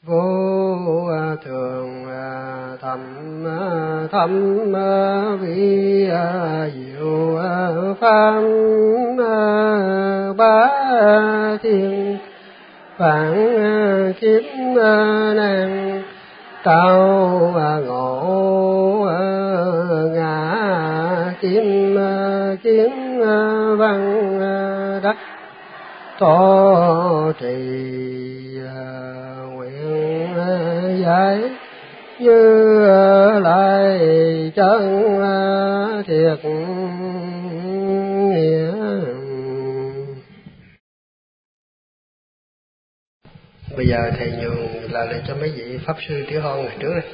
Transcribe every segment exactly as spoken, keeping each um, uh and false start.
vô thường thầm thầm vi diệu pháp bá thiên phản kiếp nan tao ngộ ngã kim kiến văn đắc thọ trì nguyện giải như lại chân thiệt nghĩa. Bây giờ thầy nhường là lên cho mấy vị pháp sư Tiểu Hon ngày trước đây.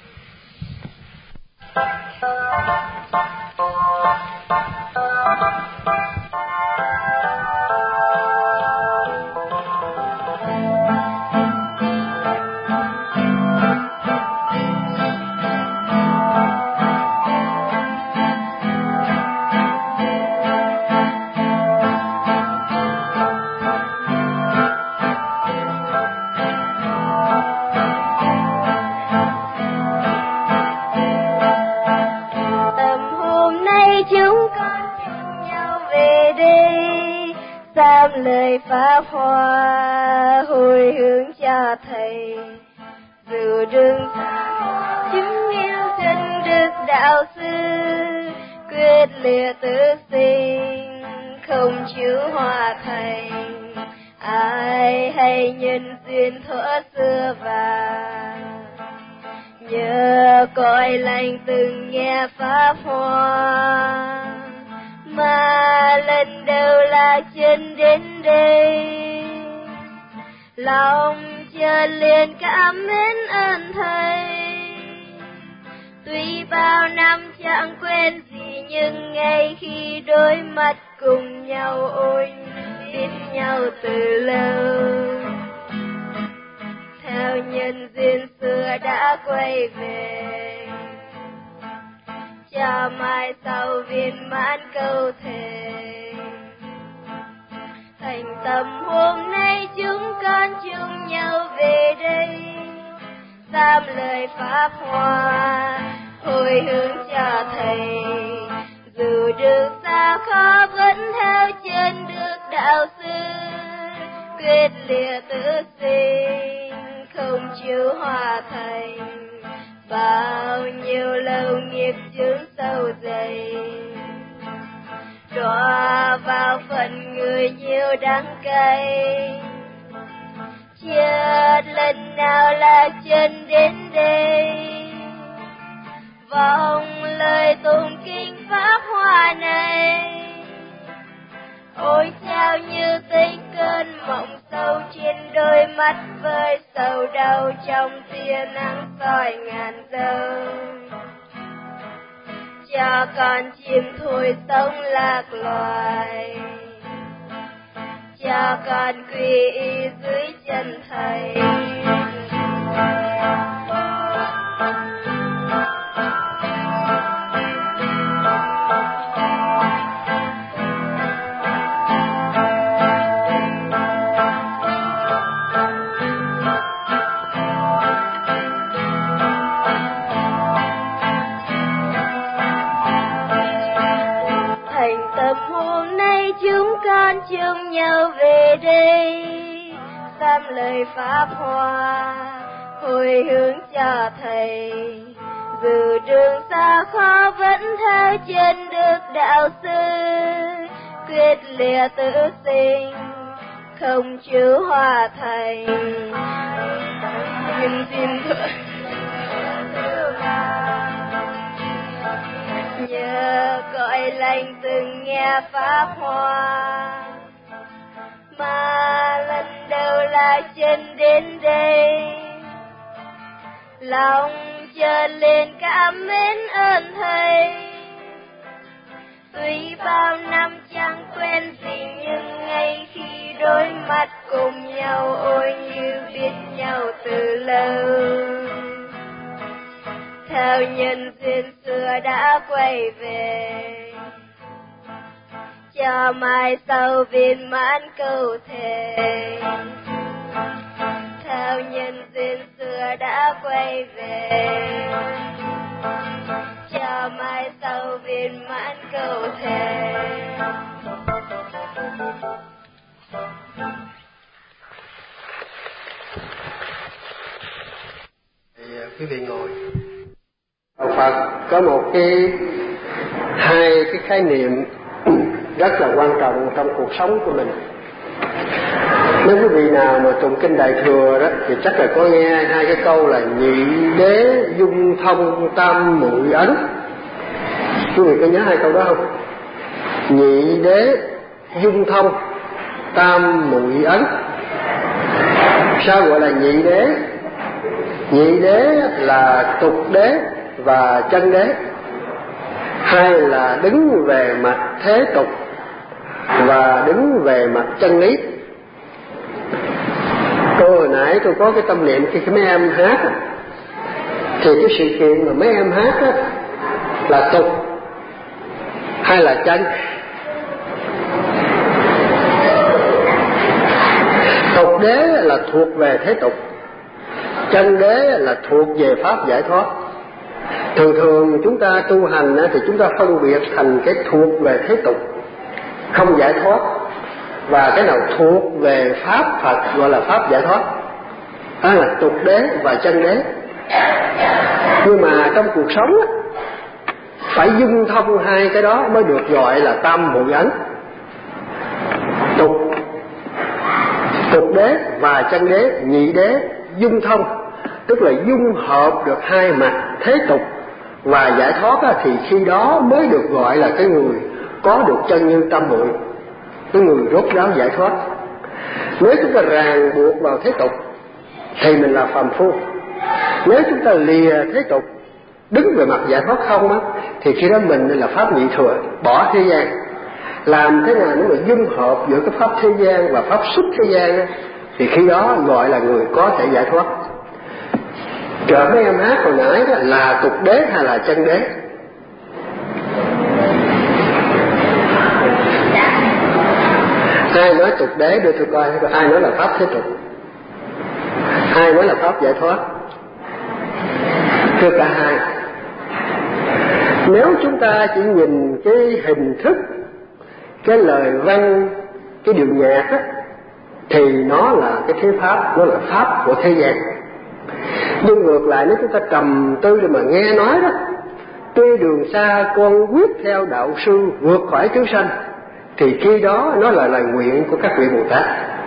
Lời pháp hoa hồi hướng cho thầy, dù đường xa chứng yêu chân đức đạo sư, quyết liệt tự sinh không chịu hòa thành. Ai hay nhân duyên thuở xưa và nhờ cõi lành từng nghe pháp hoa, mà lần đầu là chân đến đây, lòng chợt liền cảm mến ơn thầy. Tuy bao năm chẳng quên gì nhưng ngay khi đôi mắt cùng nhau ôi biết nhau từ lâu, theo nhân duyên xưa đã quay về, cho mai sau viên mãn câu thề. Thành tâm hôm nay chúng con chung nhau về đây, giam lời pháp hoa hồi hướng cho thầy. Dù đường xa khó vẫn theo chân được đạo sư, quyết liệt tự sinh không chịu hòa thành. Bao nhiêu lâu nghiệp chướng sâu dày, đọa vào phận người nhiều đắng cay. Chưa lần nào là chân đến đây, vọng lời tụng kinh pháp hoa này. Ôi sao như tính cơn mộng sâu trên đôi mắt với sầu đau trong tia nắng soi ngàn dâu. Cho con chim thôi sống lạc loài, cho con quy y dưới chân thầy. Con chung nhau về đây, giam lời pháp hoa hồi hướng cho thầy. Dù đường xa khó vẫn theo chân được đạo sư, quyết liệt tự sinh không chịu hòa thành. Nhân duyên thuở nhờ cõi lành từng nghe pháp hoa, mà lần đầu là chân đến đây, lòng chợt lên cảm mến ơn thầy. Tuy bao năm chẳng quen gì nhưng ngay khi đôi mắt cùng nhau ôi như biết nhau từ lâu, theo nhân duyên xưa đã quay về, cho mai sau viên mãn câu thề. Theo nhân duyên ta quay về, cho mai sau viên mãn cầu thề. Quý vị ngồi. Phật có một cái hai cái khái niệm rất là quan trọng trong cuộc sống của mình. Nếu quý vị nào mà tụng kinh Đại Thừa đó thì chắc là có nghe hai cái câu là nhị đế dung thông tam muội ấn. Quý vị có nhớ hai câu đó không? Nhị đế dung thông tam muội ấn. Sao gọi là nhị đế? Nhị đế là tục đế và chân đế. Hai là đứng về mặt thế tục và đứng về mặt chân lý. Tôi hồi nãy tôi có cái tâm niệm khi mấy em hát á, thì cái sự kiện mà mấy em hát á, là tục hay là chân? Tục đế là thuộc về thế tục, chân đế là thuộc về pháp giải thoát. Thường thường chúng ta tu hành thì chúng ta phân biệt thành cái thuộc về thế tục, không giải thoát, và cái nào thuộc về pháp Phật gọi là pháp giải thoát, đó là tục đế và chân đế. Nhưng mà trong cuộc sống á, phải dung thông hai cái đó mới được gọi là tam muội ấn. Tục tục đế và chân đế, nhị đế dung thông, tức là dung hợp được hai mặt thế tục và giải thoát á, thì khi đó mới được gọi là cái người có được chân như tam muội, cái người rốt ráo giải thoát. Nếu chúng ta ràng buộc vào thế tục thì mình là phàm phu. Nếu chúng ta lìa thế tục, đứng về mặt giải thoát không á, thì khi đó mình là pháp nhị thừa, bỏ thế gian. Làm thế nào để mà dung hợp giữa cái pháp thế gian và pháp xuất thế gian á, thì khi đó gọi là người có thể giải thoát. Trợ mấy em hát hồi nãy đó là tục đế hay là chân đế? Ai nói tục đế đưa tôi coi, ai nói là pháp thế tục, ai nói là pháp giải thoát? Thưa cả hai. Nếu chúng ta chỉ nhìn cái hình thức, cái lời văn, cái điệu nhạc á, thì nó là cái thế pháp, nó là pháp của thế gian. Nhưng ngược lại nếu chúng ta trầm tư để mà nghe nói đó, tuy đường xa con quyết theo đạo sư vượt khỏi chúng sanh, thì khi đó nó là lời nguyện của các vị Bồ Tát.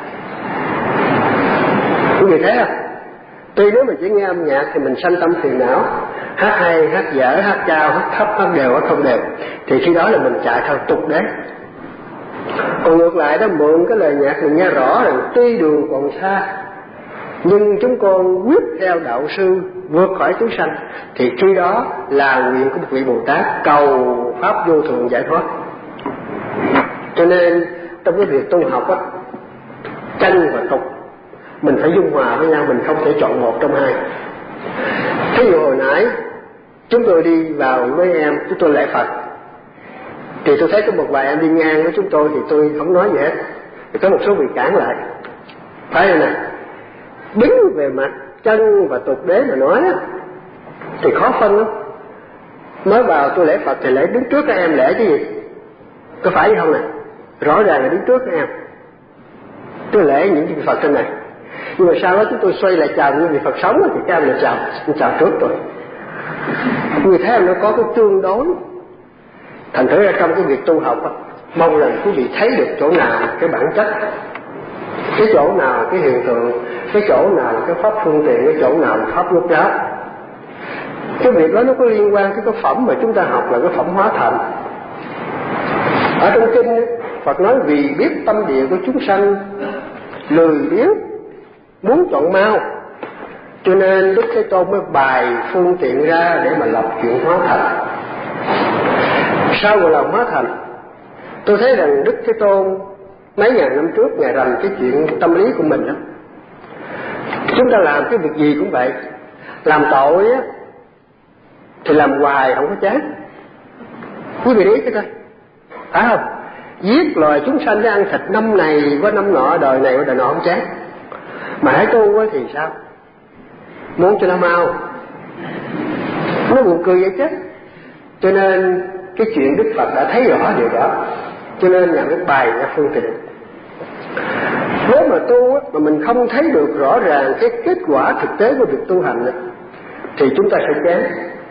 Quý vị thấy không? Tuy nếu mình chỉ nghe âm nhạc thì mình sanh tâm phiền não, hát hay, hát dở, hát cao, hát thấp, hát đều, hát không đều, thì khi đó là mình chạy theo tục đế. Còn ngược lại đó, mượn cái lời nhạc mình nghe rõ rằng tuy đường còn xa, nhưng chúng con quyết theo đạo sư vượt khỏi chúng sanh, thì khi đó là nguyện của một vị Bồ Tát cầu pháp vô thường giải thoát. Cho nên trong cái việc tu học á, chân và tục mình phải dung hòa với nhau, mình không thể chọn một trong hai. Thí dụ hồi nãy chúng tôi đi vào với em, chúng tôi lễ Phật, thì tôi thấy có một vài em đi ngang với chúng tôi thì tôi không nói gì hết, thì có một số vị cản lại. Phải rồi nè, đứng về mặt chân và tục đế mà nói á, thì khó phân lắm. Mới vào tôi lễ Phật thì lễ đứng trước các em lễ cái gì? Có phải hay không nè? Rõ ràng là đứng trước các em, tôi lễ những vị Phật trên này. Nhưng mà sau đó chúng tôi xoay lại chào những vị Phật sống thì các em lại chào, chào trước rồi. Vì thế nó có cái tương đối. Thành thử ra trong cái việc tu học á, mong rằng quý vị thấy được chỗ nào cái bản chất, cái chỗ nào cái hiện tượng, cái chỗ nào là cái pháp phương tiện, cái chỗ nào là pháp rốt ráo. Cái việc đó nó có liên quan tới cái phẩm mà chúng ta học là cái phẩm hóa thành. Ở trong kinh Phật nói vì biết tâm địa của chúng sanh lười biếng muốn chọn mau, cho nên Đức Thế Tôn mới bài phương tiện ra để mà lập chuyện hóa thành. Sao gọi là hóa thành? Tôi thấy rằng Đức Thế Tôn mấy ngàn năm trước Ngài rành cái chuyện tâm lý của mình đó. Chúng ta làm cái việc gì cũng vậy, làm tội á thì làm hoài không có chán. Quý vị để ý cái coi, phải không? Giết loài chúng sanh để ăn thịt năm này với năm nọ, đời này với đời nọ không chán. Mà hãy tu thì sao? muốn cho nó mau. Nó buồn cười vậy chứ. Cho nên cái chuyện Đức Phật đã thấy rõ điều đó, cho nên là mới bày ra phương tiện. Nếu mà tu mà mình không thấy được rõ ràng cái kết quả thực tế của việc tu hành thì chúng ta sẽ chán.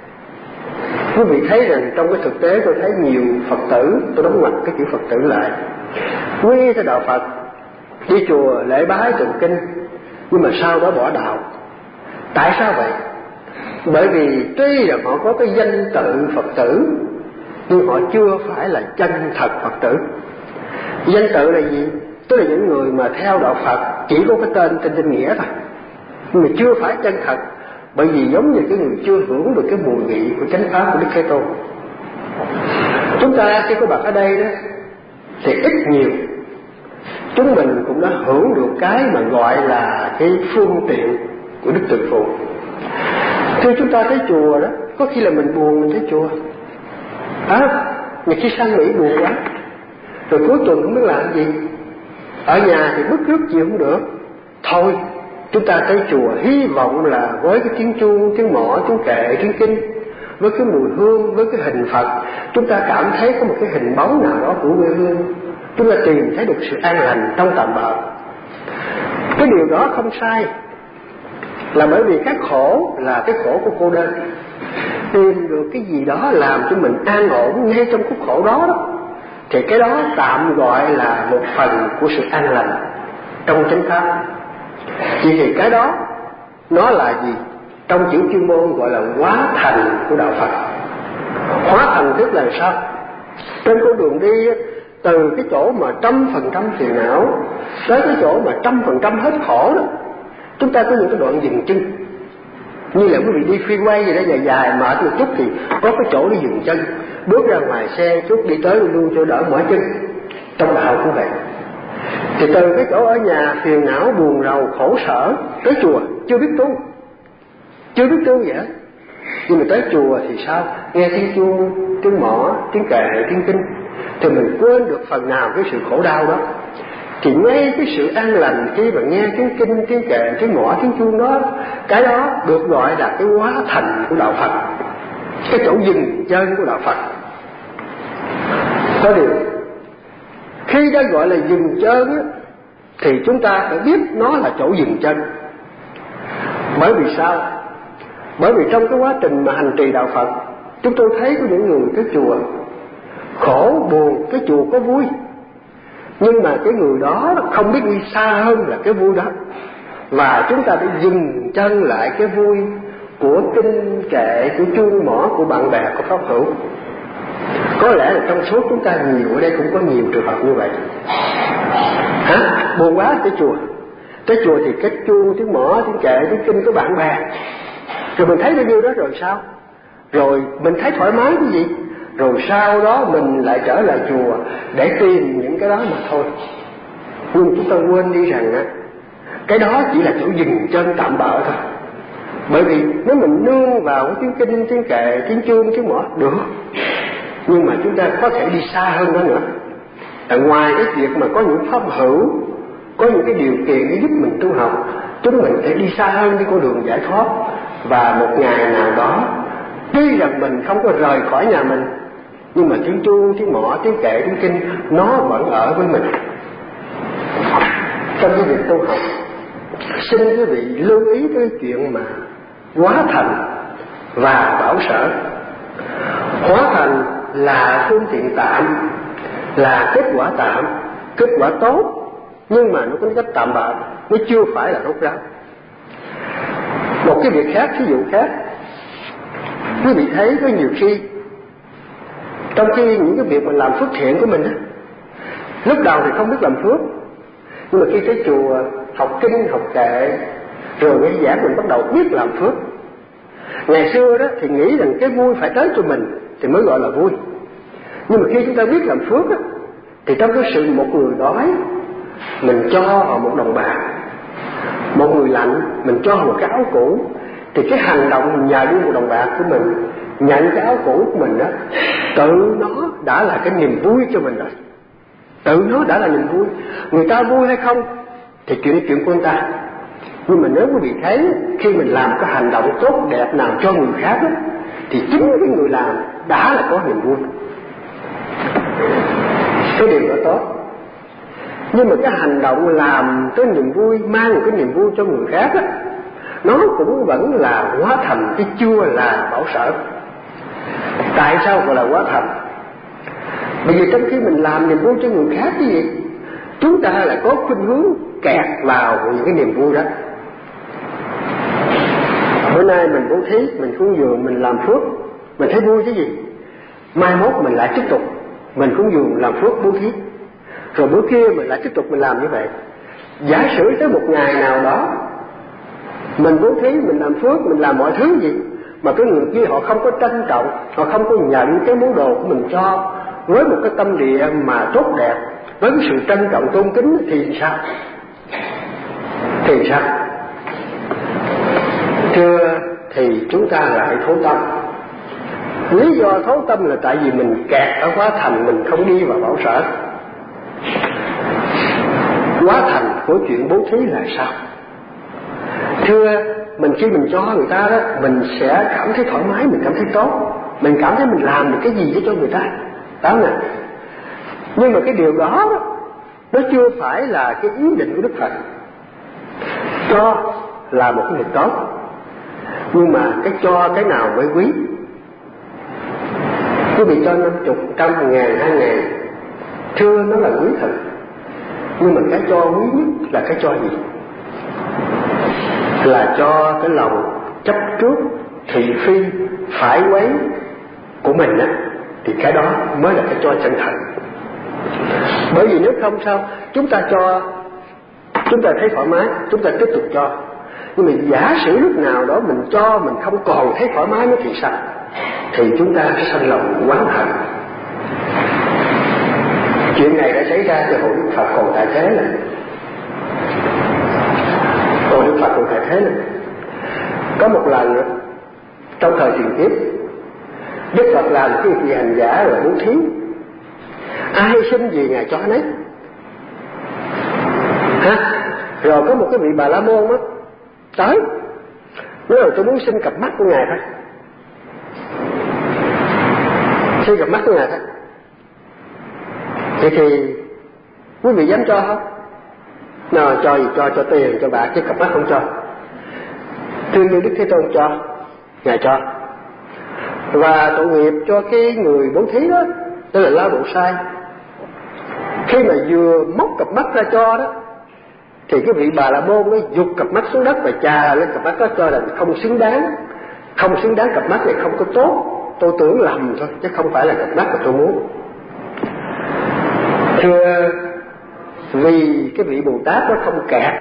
Quý vị thấy rằng trong cái thực tế tôi thấy nhiều Phật tử, tôi đóng ngoặc cái chữ Phật tử lại, quy theo đạo Phật, đi chùa lễ bái tụng kinh, nhưng mà sau đó bỏ đạo. Tại sao vậy? Bởi vì tuy là họ có cái danh tự Phật tử, nhưng họ chưa phải là chân thật Phật tử. Danh tự là gì? Tức là những người mà theo đạo Phật chỉ có cái tên trên danh nghĩa thôi, nhưng mà chưa phải chân thật. Bởi vì giống như cái người chưa hưởng được cái mùi vị của chánh pháp của Đức Thế Tôn. Chúng ta khi có mặt ở đây đó thì ít nhiều chúng mình cũng đã hưởng được cái mà gọi là cái phương tiện của Đức Từ Phụ. Khi chúng ta tới chùa đó, có khi là mình buồn mình tới chùa. À, mà khi sang Mỹ buồn quá, rồi cuối tuần không biết làm gì, ở nhà thì bức rứt chịu không được, thôi chúng ta tới chùa hy vọng là với cái tiếng chuông, tiếng mõ, tiếng kệ, tiếng kinh, với cái mùi hương, với cái hình Phật, chúng ta cảm thấy có một cái hình bóng nào đó của quê hương, chúng ta tìm thấy được sự an lành trong tạm bợ. Cái điều đó không sai, là bởi vì cái khổ là cái khổ của cô đơn. Tìm được cái gì đó làm cho mình an ổn ngay trong khúc khổ đó, đó thì cái đó tạm gọi là một phần của sự an lành trong chánh pháp. Vì thì cái đó nó là gì? Trong chữ chuyên môn gọi là hóa thành của đạo Phật. Hóa thành tức là sao? Trên con đường đi, từ cái chỗ mà trăm phần trăm phiền não tới cái chỗ mà trăm phần trăm hết khổ đó, chúng ta có những cái đoạn dừng chân. Như là quý vị đi freeway gì đó dài dài mệt một chút thì có cái chỗ để dừng chân, bước ra ngoài xe chút đi tới luôn cho đỡ mỏi chân. Trong đạo cũng vậy. Thì từ cái chỗ ở nhà phiền não buồn rầu khổ sở tới chùa chưa biết tu, chưa biết tu vậy, nhưng mà tới chùa thì sao? Nghe tiếng chuông, tiếng mõ, tiếng kệ, tiếng kinh thì mình quên được phần nào cái sự khổ đau đó. Thì ngay cái sự an lành khi mà nghe tiếng kinh, tiếng kệ, tiếng mõ, tiếng chuông đó, cái đó được gọi là cái hóa thành của đạo Phật, cái chỗ dừng chân của đạo Phật. Có điều khi đã gọi là dừng chân á, thì chúng ta phải biết nó là chỗ dừng chân. Bởi vì sao? Bởi vì trong cái quá trình mà hành trì đạo Phật, chúng tôi thấy có những người tới chùa khổ buồn, cái chùa có vui, nhưng mà cái người đó không biết đi xa hơn là cái vui đó. Và chúng ta phải dừng chân lại cái vui của kinh kệ, của chuông mõ, của bạn bè, của pháp hữu. Có lẽ là trong số chúng ta nhiều ở đây cũng có nhiều trường hợp như vậy. Hả? Buồn quá tới chùa. Tới chùa thì cái chuông, tiếng mõ, tiếng kệ, tiếng kinh của bạn bè. Rồi mình thấy bao nhiêu đó rồi sao? Rồi mình thấy thoải mái cái gì? Rồi sau đó mình lại trở lại chùa để tìm những cái đó mà thôi. Nhưng chúng ta quên đi rằng á, cái đó chỉ là chỗ dừng chân tạm bợ thôi. Bởi vì nếu mình nương vào cái tiếng kinh, tiếng kệ, tiếng chuông, tiếng mõ được, nhưng mà chúng ta có thể đi xa hơn đó nữa. Ở ngoài cái việc mà có những pháp hữu, có những cái điều kiện để giúp mình tu học, chúng mình sẽ đi xa hơn đi con đường giải thoát. Và một ngày nào đó, tuy rằng mình không có rời khỏi nhà mình, nhưng mà tiếng chuông, tiếng mõ, tiếng kệ, tiếng kinh nó vẫn ở với mình. Trong cái việc tu học, xin quý vị lưu ý cái chuyện mà hóa thành và bảo sở. Hóa thành là phương tiện tạm, là kết quả tạm, kết quả tốt, nhưng mà nó có cách tạm bợ, nó chưa phải là tốt lắm. Một cái việc khác, ví dụ khác, quý vị thấy có nhiều khi trong khi những cái việc mình làm phước thiện của mình á, lúc đầu thì không biết làm phước, nhưng mà khi tới chùa học kinh, học kệ, rồi nghe giảng mình bắt đầu biết làm phước. Ngày xưa đó thì nghĩ rằng cái vui phải tới cho mình thì mới gọi là vui. Nhưng mà khi chúng ta biết làm phước á, thì trong cái sự một người đói, mình cho họ một đồng bạc, một người lạnh, mình cho họ một cái áo cũ, thì cái hành động mình nhờ đi một đồng bạc của mình, nhận cái áo cũ của mình đó, tự nó đã là cái niềm vui cho mình rồi. Tự nó đã là niềm vui. Người ta vui hay không thì chuyện chuyện của người ta. Nhưng mà nếu quý vị thấy khi mình làm cái hành động tốt đẹp nào cho người khác đó, thì chính cái người làm đã là có niềm vui. Cái điều đó tốt. Nhưng mà cái hành động làm cái niềm vui, mang cái niềm vui cho người khác đó, nó cũng vẫn là hóa thành cái chưa là bảo sở. Tại sao gọi là hóa thành? Bởi vì trong khi mình làm niềm vui cho người khác cái gì, chúng ta lại có khuynh hướng kẹt vào những cái niềm vui đó. Bữa nay mình bố thí, mình cúng dường, mình làm phước, mình thấy vui cái gì, mai mốt mình lại tiếp tục mình cúng dường làm phước bố thí, rồi bữa kia mình lại tiếp tục mình làm như vậy. Giả sử tới một ngày nào đó mình bố thí, mình làm phước, mình làm mọi thứ gì mà cái người kia họ không có trân trọng, họ không có nhận cái món đồ của mình cho với một cái tâm địa mà tốt đẹp, với cái sự trân trọng tôn kính, thì sao? Thì sao? Thưa, thì chúng ta lại thối tâm. Lý do thối tâm là tại vì mình kẹt ở hóa thành, mình không đi vào bảo sở. Hóa thành của chuyện bố thí là sao? Thưa, mình khi mình cho người ta đó, mình sẽ cảm thấy thoải mái, mình cảm thấy tốt, mình cảm thấy mình làm được cái gì cho người ta, đó nè. Nhưng mà cái điều đó, đó nó chưa phải là cái ý định của Đức Phật. Cho là một cái việc tốt, nhưng mà cái cho cái nào mới quý? Quý vị cho năm chục, trăm, ngàn, hai ngàn, thưa nó là quý thật. Nhưng mà cái cho quý nhất là cái cho gì? Là cho cái lòng chấp trước, thị phi, phải quấy của mình á, thì cái đó mới là cái cho chân thành. Bởi vì nếu không sao, chúng ta cho, chúng ta thấy thoải mái, chúng ta tiếp tục cho. Nhưng mà giả sử lúc nào đó mình cho mình không còn thấy thoải mái nữa thì sao? Thì chúng ta sẽ sanh lòng oán hận. Chuyện này đã xảy ra từ hồi Đức Phật còn tại thế này. Hồi Đức Phật còn tại thế này. Có một lần trong thời tiền kiếp, Đức Phật làm cái vị hành giả rồi bố thí, ai xin gì Ngài cho nấy. Hả? Rồi có một cái vị Bà La Môn đó tới, nói là tôi muốn xin cặp mắt của Ngài thôi, xin cặp mắt của Ngài thôi. Vậy thì quý vị dám cho không? Nào, cho gì cho, cho tiền, cho bạc, chứ cặp mắt không cho. Tuyên như Đức Thế Tôn cho, Ngài cho. Và tội nghiệp cho cái người bố thí đó, tức là lao động sai. Khi mà vừa móc cặp mắt ra cho đó, thì cái vị Bà La Môn nó giục cặp mắt xuống đất và chà lên cặp mắt đó, cho là không xứng đáng, không xứng đáng, cặp mắt này không có tốt, tôi tưởng lầm thôi chứ không phải là cặp mắt mà tôi muốn. Thưa, vì cái vị Bồ Tát nó không kẹt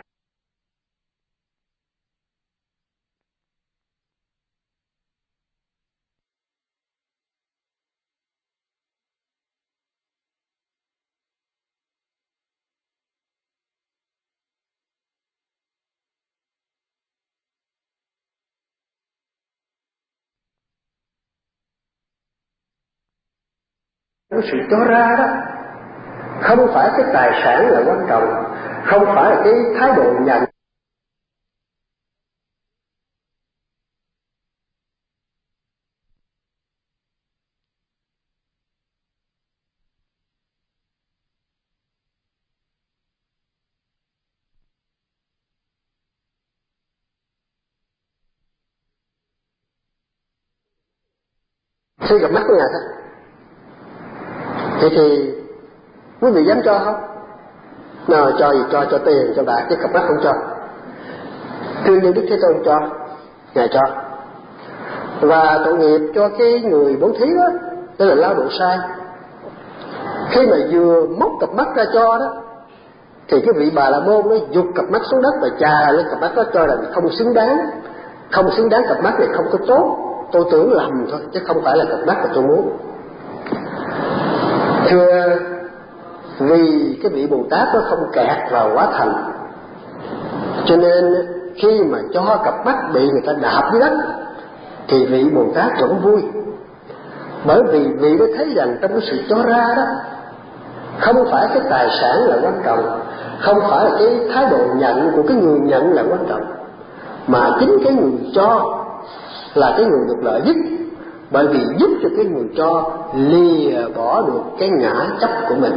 cái sự cho ra đó, không phải cái tài sản là quan trọng, không phải là cái thái độ nhận. Xin gặp mắt của Ngài thôi. Vậy thì quý vị dám cho không? Nào, cho gì cho, cho tiền, cho bạc, chứ cặp mắt không cho. Tuyên như Đức Thế Tôn cho, Ngài cho. Và tội nghiệp cho cái người bố thí đó, tức là lao động sai. Khi mà vừa móc cặp mắt ra cho đó, thì cái vị Bà La Môn nó giục cặp mắt xuống đất và chà lên cặp mắt đó, cho là không xứng đáng, không xứng đáng, cặp mắt này không có tốt, tôi tưởng lầm thôi chứ không phải là cặp mắt mà tôi muốn. Thưa, vì cái vị Bồ Tát nó không kẹt vào hóa thành, cho nên khi mà cho cặp mắt bị người ta đạp dưới đất thì vị Bồ Tát vẫn vui. Bởi vì vị nó thấy rằng trong cái sự cho ra đó, không phải cái tài sản là quan trọng, Không phải là cái thái độ nhận của cái người nhận là quan trọng, mà chính cái người cho là cái người được lợi nhất, bởi vì giúp cho cái người cho lìa bỏ được cái ngã chấp của mình.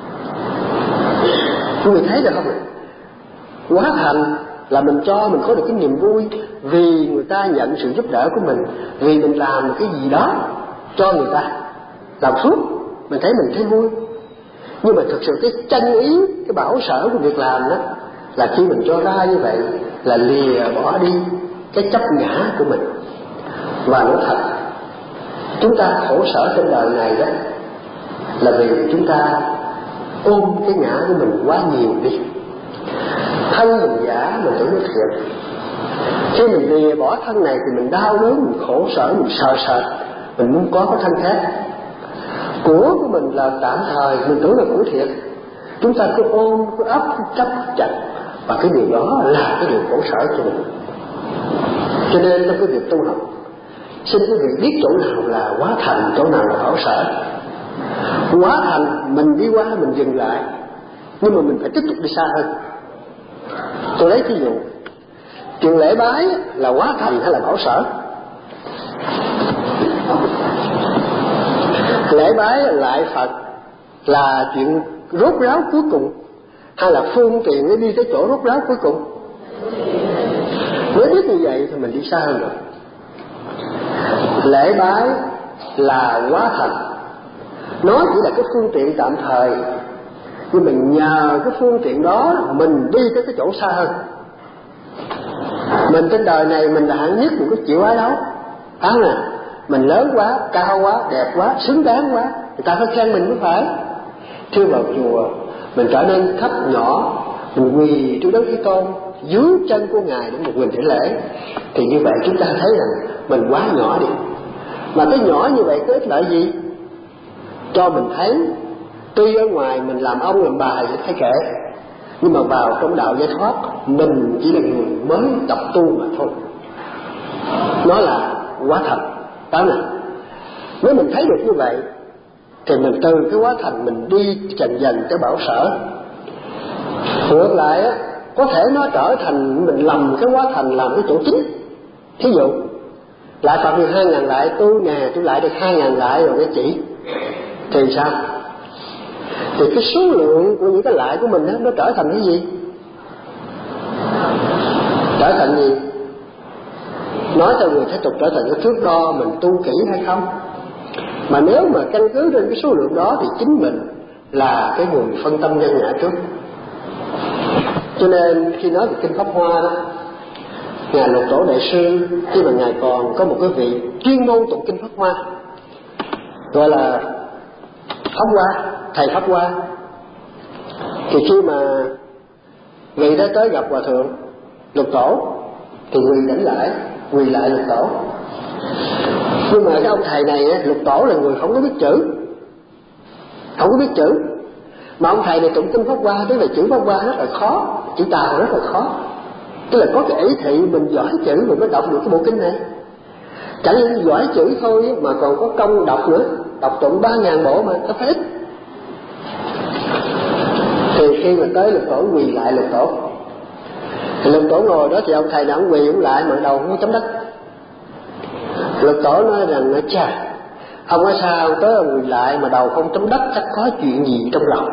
Quý vị thấy được không? Hóa thành là mình cho mình có được cái niềm vui vì người ta nhận sự giúp đỡ của mình, vì mình làm một cái gì đó cho người ta, làm suốt mình thấy mình thấy vui. Nhưng mà thực sự cái chân ý, cái bảo sở của việc làm đó là khi mình cho ra như vậy là lìa bỏ đi cái chấp ngã của mình. Và nói thật, chúng ta khổ sở trên đời này đó là vì chúng ta ôm cái ngã của mình quá nhiều đi. Thân mình giả, mình tưởng nó thiệt. Khi mình lìa bỏ thân này thì mình đau đớn, mình khổ sở, mình sợ sệt, mình muốn có cái thân khác. Của của mình là tạm thời, mình tưởng là của thiệt, chúng ta cứ ôm, cứ ấp, cứ chấp chặt, và cái điều đó là cái điều khổ sở cho mình. Cho nên trong cái việc tu học, xin quý vị biết chỗ nào là hóa thành, chỗ nào là khổ sở. Hóa thành mình đi qua mình dừng lại, nhưng mà mình phải tiếp tục đi xa hơn. Tôi lấy ví dụ, chuyện lễ bái là hóa thành hay là khổ sở? Lễ bái lại Phật là chuyện rốt ráo cuối cùng, hay là phương tiện để đi tới chỗ rốt ráo cuối cùng? Nếu biết như vậy thì mình đi xa hơn rồi. Lễ bái là hóa thành, nó chỉ là cái phương tiện tạm thời, nhưng mình nhờ cái phương tiện đó mình đi tới cái chỗ xa hơn. Mình trên đời này mình là hạng nhất, mình có chịu ái đấu, phải không nè? Mình lớn quá, cao quá, đẹp quá, xứng đáng quá, người ta phải khen mình mới phải. Chưa vào chùa mình trở nên thấp nhỏ, mình quỳ trước Đức Thế Tôn, dưới chân của Ngài để một mình để lễ, thì như vậy chúng ta thấy rằng mình quá nhỏ đi. Mà cái nhỏ như vậy có ích lợi gì? Cho mình thấy tuy ở ngoài mình làm ông làm bà thì thấy kệ, nhưng mà vào trong đạo giải thoát mình chỉ là người mới tập tu mà thôi. Nó là hóa thành, đó nè. Nếu mình thấy được như vậy thì mình từ cái hóa thành mình đi dần dần tới bảo sở. Ngược lại á, có thể nó trở thành mình lầm cái hóa thành làm cái chỗ chính. Thí dụ lại Phật được hai ngàn lại, tôi nè tôi lại được hai ngàn lại rồi cái chỉ, thì sao? Thì cái số lượng của những cái lại của mình đó, nó trở thành cái gì? Trở thành gì? Nói cho người thế tục trở thành cái thước đo mình tu kỹ hay không. Mà nếu mà căn cứ trên cái số lượng đó thì chính mình là cái người phân tâm nhân ngã trước. Cho nên khi nói về Kinh Pháp Hoa đó, Ngài Lục Tổ Đại Sư khi mà Ngài còn có một cái vị chuyên môn tụng Kinh Pháp Hoa gọi là Pháp Hoa, thầy Pháp Hoa, thì khi mà vị đó tới gặp Hòa Thượng Lục Tổ thì quỳ đánh lại, quỳ lại Lục Tổ. Nhưng mà cái ông thầy này Lục Tổ là người không có biết chữ, không có biết chữ, mà ông thầy này tụng Kinh Pháp Hoa, tức là chữ Pháp Hoa rất là khó, chữ Tàu rất là khó, tức là có cái ý thị mình giỏi chữ mình mới đọc được cái bộ kinh này. Chẳng những giỏi chữ thôi mà còn có công đọc nữa, đọc tụng ba ngàn bộ mà có phải ít. Thì khi mà tới Lục Tổ quỳ lại Lục Tổ, thì Lục Tổ ngồi đó thì ông thầy đã quỳ cũng lại mà đầu không có chấm đất. Lục Tổ nói rằng nói chà, ông nói sao tới ông quỳ lại mà đầu không chấm đất, chắc có chuyện gì trong lòng.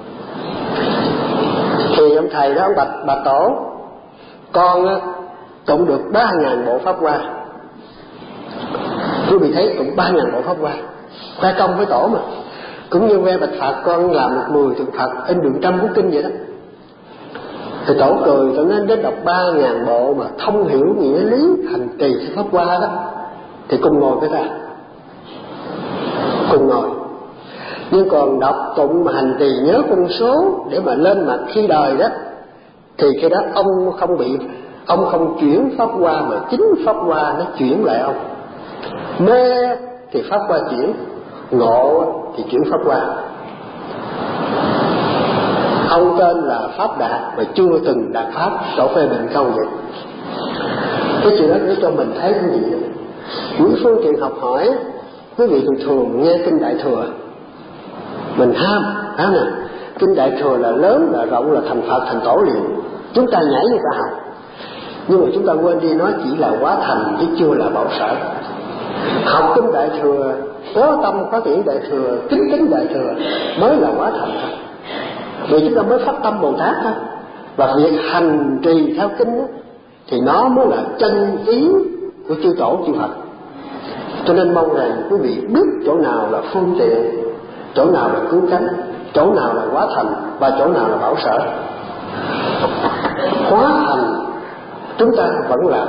Thì ông thầy đó ông bạch bà Tổ, con á tụng được ba ngàn bộ Pháp Hoa. Quý vị thấy tụng ba ngàn bộ Pháp Hoa, khoe công với Tổ mà. Cũng như ve bạch Phật con làm được mười tượng Phật, in được trăm cuốn kinh vậy đó. Thì Tổ cười, Tổ nói đến đọc ba ngàn bộ mà thông hiểu nghĩa lý hành trì Pháp Hoa đó, thì cùng ngồi với ta, cùng ngồi. Nhưng còn đọc tụng mà hành trì nhớ con số để mà lên mặt khi đời đó, thì khi đó ông không bị, ông không chuyển Pháp Hoa mà chính Pháp Hoa nó chuyển lại ông. Mê thì Pháp Hoa chuyển, ngộ thì chuyển Pháp Hoa. Ông tên là Pháp Đạt mà chưa từng đạt Pháp, Tổ phê bình câu vậy. Cái chuyện đó để cho mình thấy cái gì vậy? Những phương tiện học hỏi, quý vị thường thường nghe Kinh Đại Thừa mình ham, phải không nè? kinh Đại Thừa là lớn, là rộng, là thành Phật, thành Tổ liền. Chúng ta nhảy như ta học. Nhưng mà chúng ta quên đi, nó chỉ là quá thành chứ chưa là bảo sở. Học kinh Đại Thừa, có tâm phát triển Đại Thừa, kính kính Đại Thừa mới là quá thành thôi. Vì chúng ta mới phát tâm Bồ Tát thôi. Và việc hành trì theo kinh đó, thì nó mới là chân ý của chư Tổ chư Phật. Cho nên mong rằng quý vị biết chỗ nào là phương tiện, chỗ nào là cứu cánh, chỗ nào là quá thành và chỗ nào là bảo sở. Quá thành chúng ta vẫn làm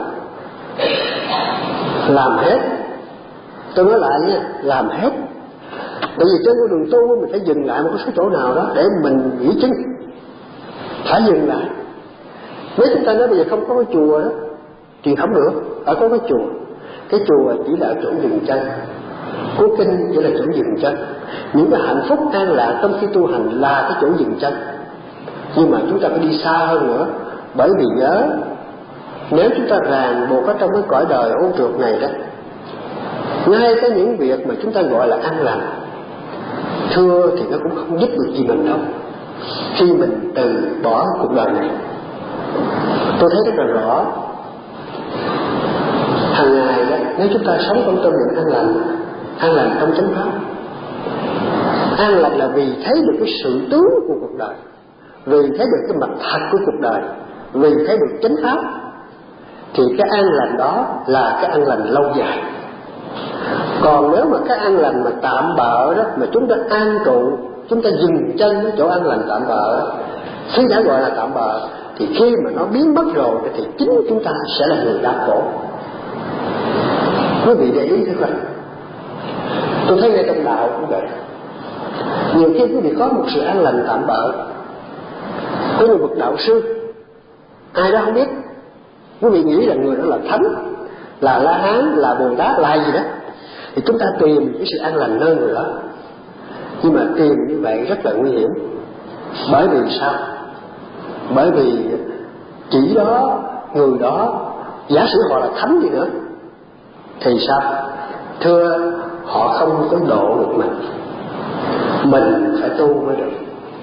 làm hết. Tôi nói lại nha, làm hết. Bởi vì trên con đường tu mình phải dừng lại một số chỗ nào đó để mình nghỉ chứng. Phải dừng lại. Nếu chúng ta nói bây giờ không có cái chùa đó thì không được. Ở có cái chùa, cái chùa chỉ là chỗ dừng chân, của kinh chỉ là chỗ dừng chân. Những cái hạnh phúc an lạc trong khi tu hành là cái chỗ dừng chân. Nhưng mà chúng ta phải đi xa hơn nữa. Bởi vì nhớ, nếu chúng ta ràng buộc ở trong cái cõi đời ô trượt này đó, ngay cái những việc mà chúng ta gọi là an lành, thưa thì nó cũng không giúp được gì mình đâu. Khi mình từ bỏ cuộc đời này, tôi thấy rất là rõ. Hàng ngày đó, nếu chúng ta sống trong tâm niệm an lành, an lành trong chánh pháp. An lành là vì thấy được cái sự tướng của cuộc đời, vì thấy được cái mặt thật của cuộc đời, vì thấy được chánh pháp. Thì cái an lành đó là cái an lành lâu dài. Còn nếu mà cái an lành mà tạm bợ đó, mà chúng ta an trụ, chúng ta dừng chân ở chỗ an lành tạm bợ, khi đã gọi là tạm bợ, thì khi mà nó biến mất rồi thì chính chúng ta sẽ là người đau khổ. Quý vị để ý thế không? Tôi thấy ngay trong đạo cũng vậy. Nhiều khi quý vị có một sự an lành tạm bợ, có một bậc đạo sư, ai đó không biết, quý vị nghĩ là người đó là thánh, là La Hán, là Bồ Tát, là gì đó, thì chúng ta tìm cái sự an lành nơi người đó. Nhưng mà tìm như vậy rất là nguy hiểm. Bởi vì sao? Bởi vì chỉ đó, người đó, giả sử họ là thánh gì nữa, thì sao? Thưa, họ không có độ được mình. Mình phải tu mới được.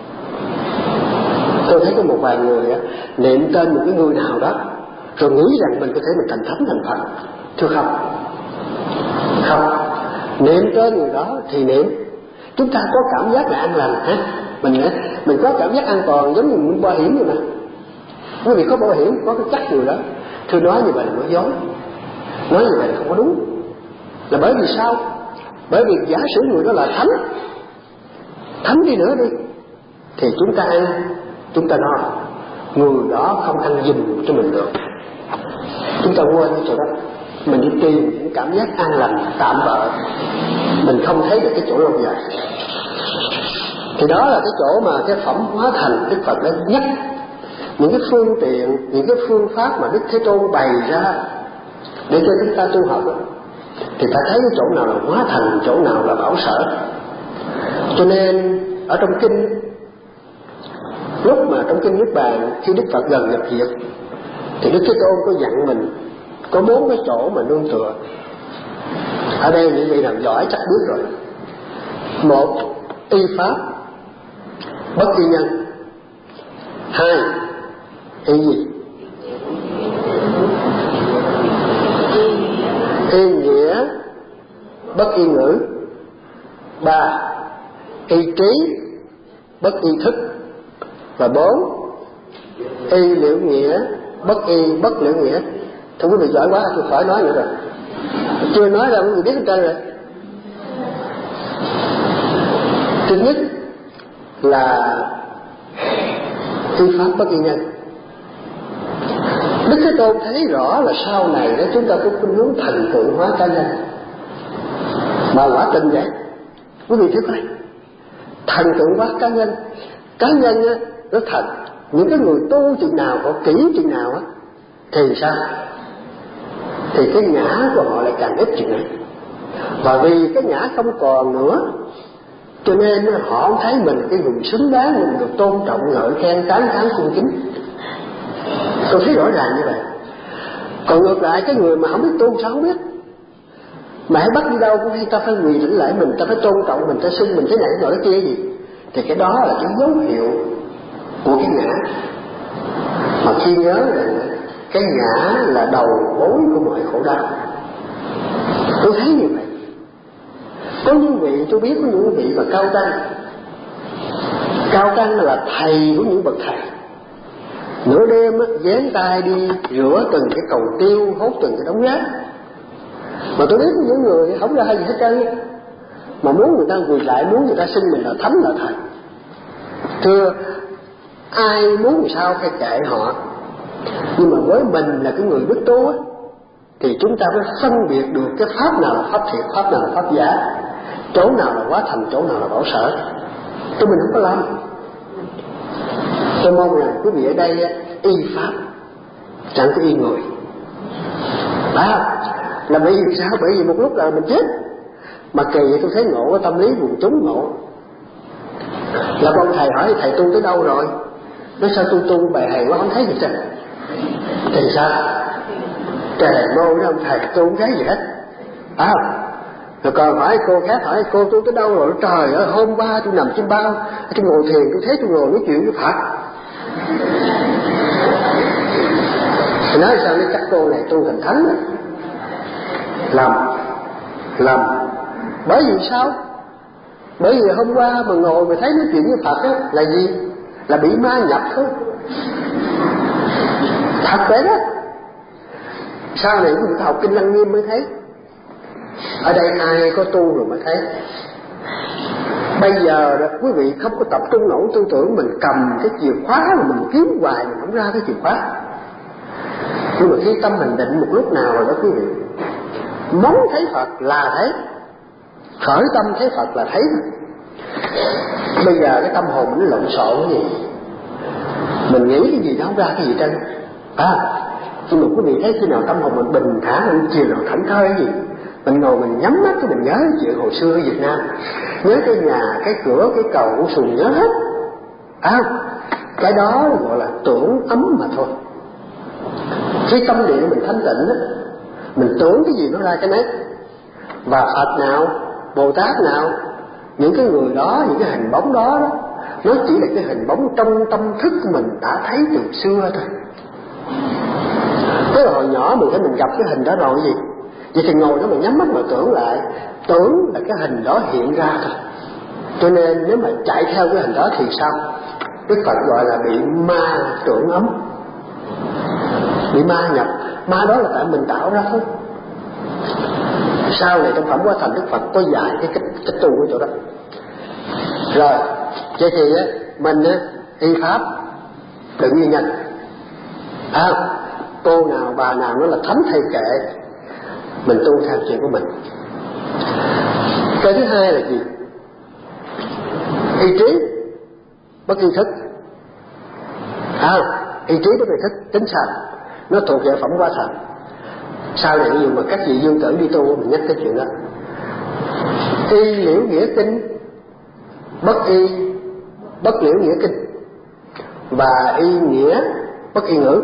Tôi thấy có một vài người á, niệm tên một cái người nào đó, rồi nghĩ rằng mình có thể mình thành thánh thành Phật. Thưa không? Không. Niệm tên người đó thì niệm. Chúng ta có cảm giác là an lành ha? Mình mình có cảm giác an toàn giống như mình bảo hiểm vậy mà. Quý vị có bảo hiểm, có cái chắc người đó. Thưa nói như vậy là nói dối. Nói như vậy là không có đúng. Là bởi vì sao? Bởi vì giả sử người đó là thánh, thánh đi nữa đi, thì chúng ta ăn, chúng ta no. Người đó không ăn giùm cho mình được. Chúng ta quên cái chỗ đó. Mình đi tìm những cảm giác an lành tạm bợ, mình không thấy được cái chỗ lâu dài. Thì đó là cái chỗ mà cái phẩm hóa thành Đức Phật đã nhắc những cái phương tiện, những cái phương pháp mà Đức Thế Tôn bày ra để cho chúng ta tu học đó. Thì ta thấy cái chỗ nào là hóa thành, chỗ nào là bảo sở. Cho nên ở trong kinh, lúc mà trong kinh Niết Bàn, khi Đức Phật gần nhập diệt, thì Đức Thế Tôn có dặn mình có bốn cái chỗ mà nương tựa. Ở đây những vị làm giỏi chắc biết rồi. Một, y pháp bất y nhân. Hai, y gì? Y nghĩa bất y ngữ. Ba, y trí bất y thức. Và bốn, y liễu nghĩa bất y bất liễu nghĩa. Thôi quý vị giỏi quá, tôi khỏi nói nữa rồi. Chưa nói ra quý vị biết hết trơn rồi. Thứ nhất là y pháp bất y nhân. Đức Thế Tôn thấy rõ là sau này đó chúng ta có khuynh hướng thành tựu hóa cá nhân. Mà quả tình vậy. Quý vị thấy coi, thành tựu hóa cá nhân. Cá nhân á, nó thật. Những cái người tu chừng nào, họ kỹ chừng nào á, thì sao? Thì cái ngã của họ lại càng ít chừng ấy. Và vì cái ngã không còn nữa, cho nên họ không thấy mình cái người xứng đáng, mình được tôn trọng, ngợi khen, tán thán, cung kính. Tôi thấy rõ ràng như vậy. Còn ngược lại cái người mà không biết tu sao không biết. Mà hãy bắt đi đâu cũng hay ta phải quỳ lĩnh lễ mình, ta phải tôn trọng mình, ta xưng mình thế này thế nọ thế kia gì. thì cái đó là cái dấu hiệu của cái ngã. Mà khi nhớ rằng cái ngã là đầu mối của mọi khổ đau. Tôi thấy như vậy. Có những vị tôi biết, có những vị mà cao tăng. Cao tăng là thầy của những bậc thầy. Nửa đêm á, dán tay đi rửa từng cái cầu tiêu, hốt từng cái đống rác. Mà tôi biết có những người không ra gì hết trơn, mà muốn người ta quỳ lại, muốn người ta xưng mình là thánh là thầy. Thưa, ai muốn sao phải kệ họ. Nhưng mà với mình là cái người biết tu á, thì chúng ta phải phân biệt được cái pháp nào là pháp thiệt, pháp nào là pháp giả, chỗ nào là quá thành, chỗ nào là bảo sở. Tôi mình không có làm. Tôi mong rằng quý vị ở đây á, y pháp, chẳng có y người. À, là bởi vì sao? Bởi vì một lúc là mình chết. Mà kỳ vậy tôi thấy ngộ cái tâm lý quần chúng ngộ. Là con thầy hỏi thầy tu tới đâu rồi? Nói sao tôi tu bài hay quá không thấy gì hết. Thì sao? Trời mô đó ông thầy tu không thấy gì hết. À, rồi còn hỏi cô khác hỏi cô tu tới đâu rồi? Trời ơi, hôm qua tôi nằm trên bao, tôi ngồi thiền tôi thấy tôi ngồi nói chuyện với Phật. Thì nói sao nói chắc cô này tu thành thánh rồi. Lầm, lầm. Bởi vì sao? Bởi vì hôm qua mà ngồi mà thấy nói chuyện với Phật á, là gì? Là bị ma nhập thôi. Thật vậy đó. Sau này chúng ta học Kinh Lăng Nghiêm mới thấy. Ở đây ai có tu rồi mới thấy. Bây giờ đó, quý vị không có tập trung nổi tư tưởng, mình cầm cái chìa khóa mà mình kiếm hoài mình không ra cái chìa khóa. Nhưng mà khi tâm mình định một lúc nào rồi đó quý vị, muốn thấy Phật là thấy, khởi tâm thấy Phật là thấy. Bây giờ cái tâm hồn mình nó lộn xộn cái gì, mình nghĩ cái gì đó không ra cái gì trơn. À, nhưng mà quý vị thấy khi nào tâm hồn mình bình thản, mình chiều nào thảnh thơi cái gì, mình ngồi mình nhắm mắt cái mình nhớ cái chuyện hồi xưa ở Việt Nam, nhớ cái nhà, cái cửa, cái cầu của Sùng, nhớ hết. À, cái đó gọi là tưởng ấm mà thôi. Khi tâm địa mình thanh tịnh á, mình tưởng cái gì nó ra cái nấy. Và Phật nào, Bồ Tát nào, những cái người đó, những cái hình bóng đó, đó nó chỉ là cái hình bóng trong tâm thức của mình đã thấy từ xưa thôi. Cái hồi nhỏ mình thấy mình gặp cái hình đó rồi gì, vậy thì ngồi đó mình nhắm mắt mà tưởng lại, tưởng là cái hình đó hiện ra thôi. Cho nên nếu mà chạy theo cái hình đó thì sao? Đức Phật gọi là bị ma tưởng ấm, bị ma nhập. Ma đó là tại mình tạo ra thôi. Sau này trong phẩm Quá Thành Đức Phật có dạy cái cách, cách tu ở chỗ đó. Rồi, vậy thì á, mình á, y pháp đừng như nhân. À, cô nào bà nào nó là thánh thầy kệ, mình tu theo chuyện của mình. Cái thứ hai là gì? Ý trí bất y thức. À, ý trí bất y thức tính sao? Nó thuộc về phẩm Quá Thành. Sau này ví dụ mà các vị dương tử đi tu mình nhắc cái chuyện đó. Y liễu nghĩa kinh, bất y bất liễu nghĩa kinh, và y nghĩa bất y ngữ.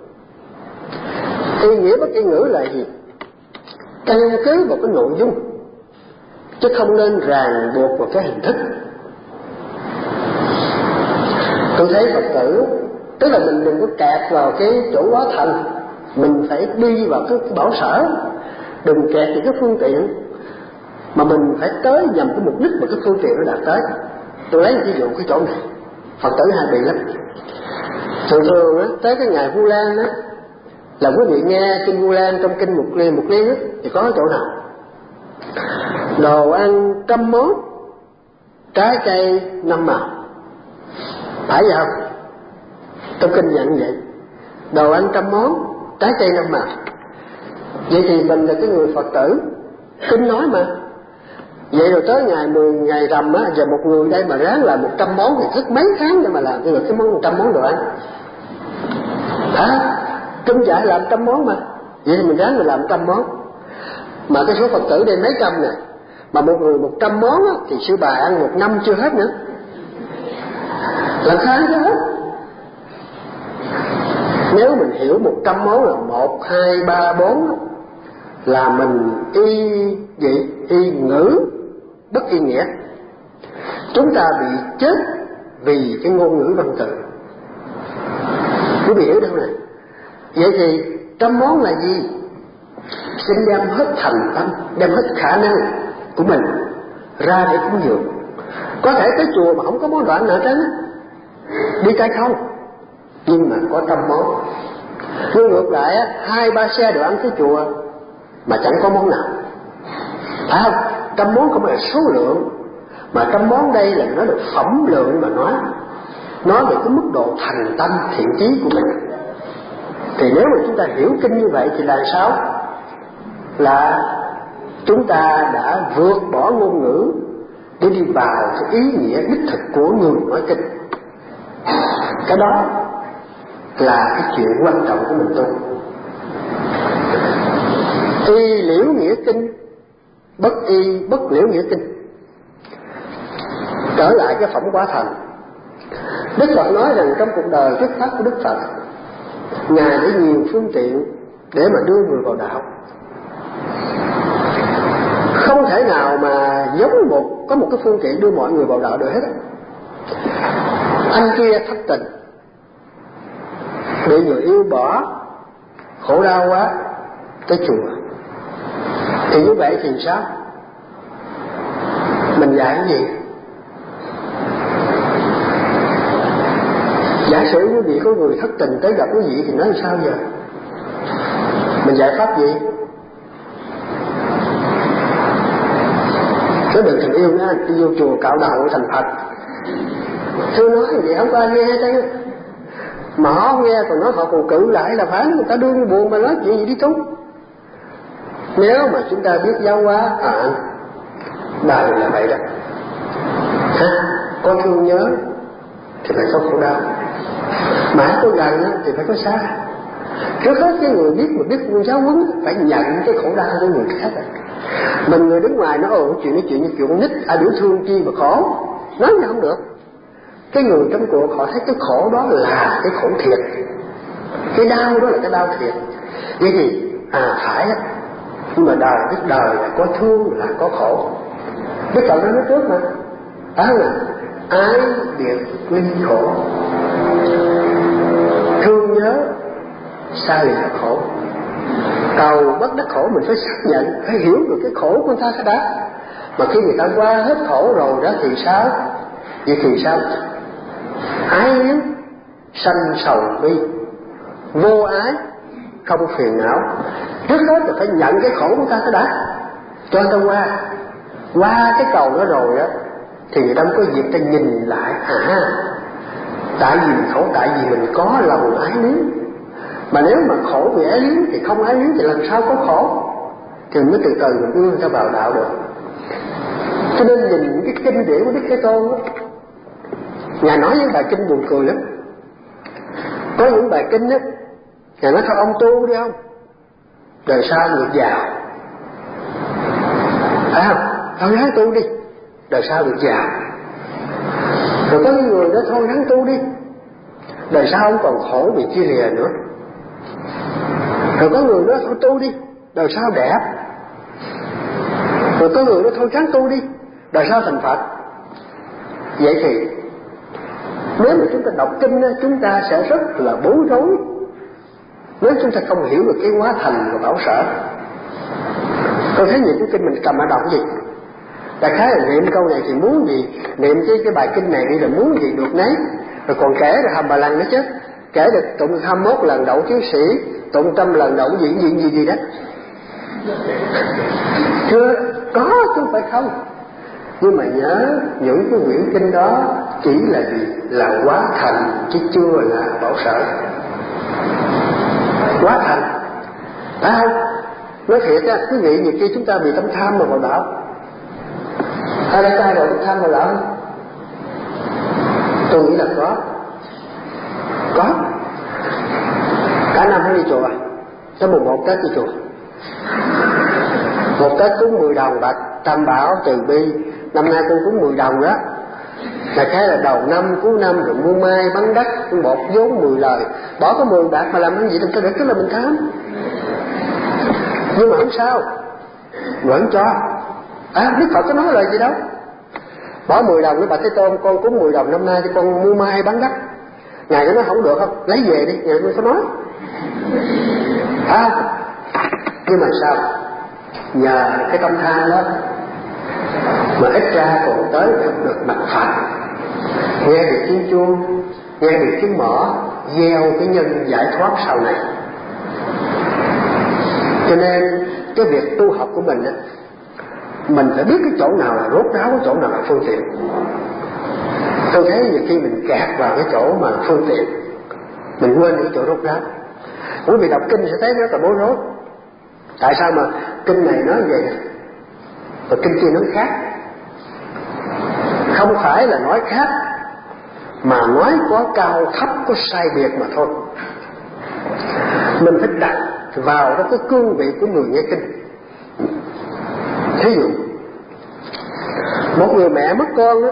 Y nghĩa bất y ngữ là gì? Căn cứ vào cái nội dung, chứ không nên ràng buộc vào cái hình thức. Tôi thấy Phật tử, tức là mình đừng có kẹt vào cái chỗ Quá Thành, mình phải đi vào cái, cái bảo sở, đừng kẹt vào cái phương tiện, mà mình phải tới nhằm cái mục đích mà cái phương tiện nó đạt tới. Tôi lấy ví dụ cái chỗ này, Phật tử hay bị lắm. Thường thường á, tới cái ngày Vu Lan á, là quý vị nghe kinh Vu Lan trong kinh Mục Liên Mục Liên á, thì có chỗ nào đồ ăn trăm món, trái cây năm màu, phải vậy không? Trong kinh dặn vậy, đồ ăn trăm món, trái cây năm màu. Vậy thì mình là cái người Phật tử, kinh nói mà. Vậy rồi tới ngày mười ngày rằm á, giờ một người đây mà ráng làm một trăm món thì thức mấy tháng để mà làm được cái món một trăm món đồ ăn. À, kinh dạy làm trăm món mà. Vậy thì mình ráng mình làm trăm món. Mà cái số Phật tử đây mấy trăm nè, mà một người một trăm món á, thì sư bà ăn một năm chưa hết nữa, làm tháng chưa hết. Nếu mình hiểu một trăm món là một, hai, ba, bốn, là mình y gì? Y ngữ bất y nghĩa. chúng ta bị chết vì cái ngôn ngữ văn tự. Quý vị hiểu đâu nè? Vậy thì trăm món là gì? Xin đem hết thành tâm, đem hết khả năng của mình ra để cúng dường. Có thể tới chùa mà không có món đoạn nào trơn, đi tay không, nhưng mà có trăm món. Nhưng ngược lại hai ba xe đồ ăn tới chùa mà chẳng có món nào, phải không? Trăm món không phải là số lượng, mà trăm món đây là nói được phẩm lượng mà nói, nói về cái mức độ thành tâm thiện chí của mình. Thì nếu mà chúng ta hiểu kinh như vậy thì làm sao? Là chúng ta đã vượt bỏ ngôn ngữ để đi vào cái ý nghĩa đích thực của người nói kinh. Cái đó là cái chuyện quan trọng của mình tu. Y liễu nghĩa kinh, bất y bất liễu nghĩa kinh. Trở lại cái phẩm quả thành, Đức Phật nói rằng trong cuộc đời thuyết pháp của Đức Phật, Ngài để nhiều phương tiện để mà đưa người vào đạo. Không thể nào mà giống một có một cái phương tiện đưa mọi người vào đạo được hết. Anh kia thất tình, bị người yêu bỏ, khổ đau quá, tới chùa. Thì như vậy thì sao? Mình dạy cái gì? Giả sử quý vị có người thất tình tới gặp quý vị thì nói làm sao giờ? Mình dạy pháp gì? Chứ đừng thằng yêu nha, đi vô chùa cạo đầu thành Phật. Thưa nói vậy không có ai nghe chứ. Mà họ không nghe còn nói họ còn cự lại là phải người ta đương buồn mà nói chuyện gì đi tu. Nếu mà chúng ta biết giáo hóa, à đời là vậy đó. Ha, có thương nhớ thì phải có khổ đau, mà có gần thì phải có xa. Trước hết cái người biết mà biết giáo huấn phải nhận cái khổ đau của người khác. Mình người đứng ngoài nó ồ chuyện nói chuyện như chuyện con nít, ai biểu thương chi mà khổ, nói gì không được. Cái người trong cuộc họ thấy cái khổ đó là cái khổ thiệt, cái đau đó là cái đau thiệt. Vậy thì à phải đó, nhưng mà đời biết đời là có thương là có khổ. Đức Phật nó nói trước mà, đó là ái biệt ly khổ, thương nhớ xa lìa khổ. Cầu bất đắc khổ mình phải xác nhận, phải hiểu được cái khổ của người ta cái đã. Mà khi người ta qua hết khổ rồi đó thì sao? Vậy thì sao? Ái luyến sanh sầu bi, vô ái không phiền não. Trước hết là phải nhận cái khổ của người ta cái đã, cho người ta qua. Qua cái cầu đó rồi á thì người ta mới có dịp ta nhìn lại, à tại vì mình khổ, tại vì mình có lòng ái luyến. Mà nếu mà khổ vì ái luyến thì không ái luyến thì làm sao có khổ? Thì mới từ từ mình đưa người ta vào đạo được. Cho nên nhìn cái kinh điển của Đức Thế Tôn đó, Ngài nói những bài kinh buồn cười lắm. Có những bài kinh á, Ngài nói thôi ông tu đi không, đời sau được giàu, phải không? Thôi ráng tu đi, đời sau được giàu. Rồi có những người đó thôi ráng tu đi, đời sau không còn khổ vì chia lìa nữa. Rồi có người đó thôi tu đi, đời sau đẹp. Rồi có người đó thôi ráng tu đi, đời sau thành Phật. Vậy thì nếu mà chúng ta đọc kinh chúng ta sẽ rất là bối rối nếu chúng ta không hiểu được cái hóa thành và bảo sở. Tôi thấy nhiều cái kinh mình cầm ở đọc gì, đại khái là niệm câu này thì muốn gì, niệm cái cái bài kinh này là muốn gì được nấy. Rồi còn kể là hầm bà lần nữa chứ, kể được tụng hai mươi mốt lần đậu tiến sĩ, tụng trăm lần đậu gì gì gì gì đó. Chưa có chứ không phải không. Nhưng mà nhớ những cái quyển kinh đó chỉ là gì? Là hóa thành chứ chưa là bảo sở. Hóa thành, phải không? Nói thiệt á, quý vị nhiều khi chúng ta bị tâm tham mà vào đạo. Ai đã trai rồi tâm tham vào đạo không? Tôi nghĩ là có. Có. Cả năm phải đi chùa, tới mùng một Tết đi chùa. Một Tết cúng mười đồng bạc Tam Bảo Từ Bi. Năm nay con cúng mười đồng đó, là cái là đầu năm cuối năm rồi mua mai bắn đất bột vốn mười lời, bỏ có mười bạc mà làm cái gì làm sao được, tức là mình tham. Nhưng mà không sao, vẫn cho. À, Đức Phật có nói lời gì đâu. Bỏ mười đồng với bà Thế Tôn, con cúng mười đồng năm nay cho con mua mai bán đất. Ngài có nói không được không? Lấy về đi, Ngài mới có nói. À, nhưng mà sao? Nhờ cái tâm than đó mà ít ra còn tới được mặt Phật, nghe được tiếng chuông, nghe được tiếng mõ, gieo cái nhân giải thoát sau này. Cho nên cái việc tu học của mình á, mình phải biết cái chỗ nào là rốt ráo, cái chỗ nào là phương tiện. Tôi thấy nhiều khi mình kẹt vào cái chỗ mà phương tiện, mình quên những chỗ rốt ráo. Quý vị đọc kinh sẽ thấy rất là bối rối. Tại sao mà kinh này nói vậy và kinh kia nói khác? Không phải là nói khác, mà nói có cao thấp, có sai biệt mà thôi. Mình phải đặt vào đó cái cương vị của người nghe kinh. Thí dụ một người mẹ mất con đó,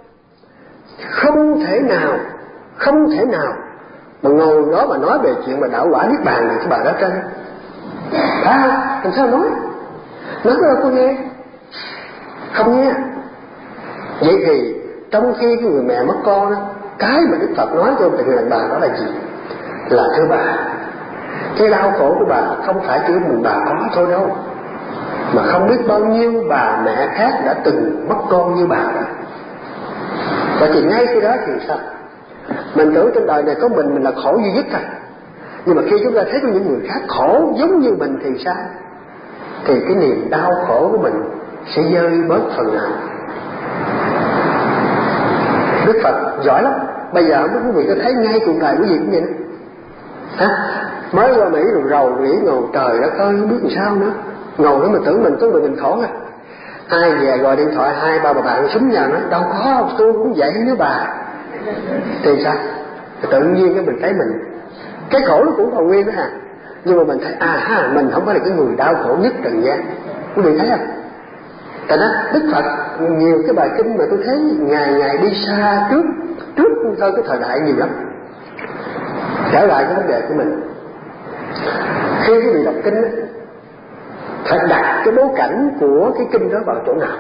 không thể nào không thể nào mà ngồi đó mà nói về chuyện mà đạo quả niết bàn này cái bà đó trên. À, làm sao nói? Nói đâu có nghe, không nghe. Vậy thì trong khi cái người mẹ mất con đó, cái mà Đức Phật nói cho tình người bà đó là gì? Là thưa bà, cái đau khổ của bà không phải chỉ mình bà có thôi đâu, mà không biết bao nhiêu bà mẹ khác đã từng mất con như bà đó. Vậy thì ngay khi đó thì sao? Mình tưởng trên đời này có mình mình là khổ duy nhất thôi. Nhưng mà khi chúng ta thấy có những người khác khổ giống như mình thì sao? Thì cái niềm đau khổ của mình sẽ rơi bớt phần nào. Đức Phật giỏi lắm. Bây giờ không biết quý vị có thấy ngay cuộc đời quý vị cũng vậy đó. Hả? Mới qua Mỹ rồi rầu rĩ ngầu trời đất ơi không biết làm sao nữa. Ngầu đó mình tưởng mình có người mình khổ à. Ai về gọi điện thoại hai ba bà bạn súng nhà nói đâu có, tôi cũng vậy với bà. Thì sao? Tự nhiên cái mình thấy mình cái khổ nó cũng còn nguyên đó à. Nhưng mà mình thấy à ha, mình không phải là cái người đau khổ nhất trần gian. Quý vị thấy không? Tại đó Đức Phật nhiều cái bài kinh mà tôi thấy ngày ngày đi xa trước trước thôi cái thời đại nhiều lắm. Trở lại cái vấn đề của mình, khi quý vị đọc kinh ấy, phải đặt cái bối cảnh của cái kinh đó vào chỗ nào.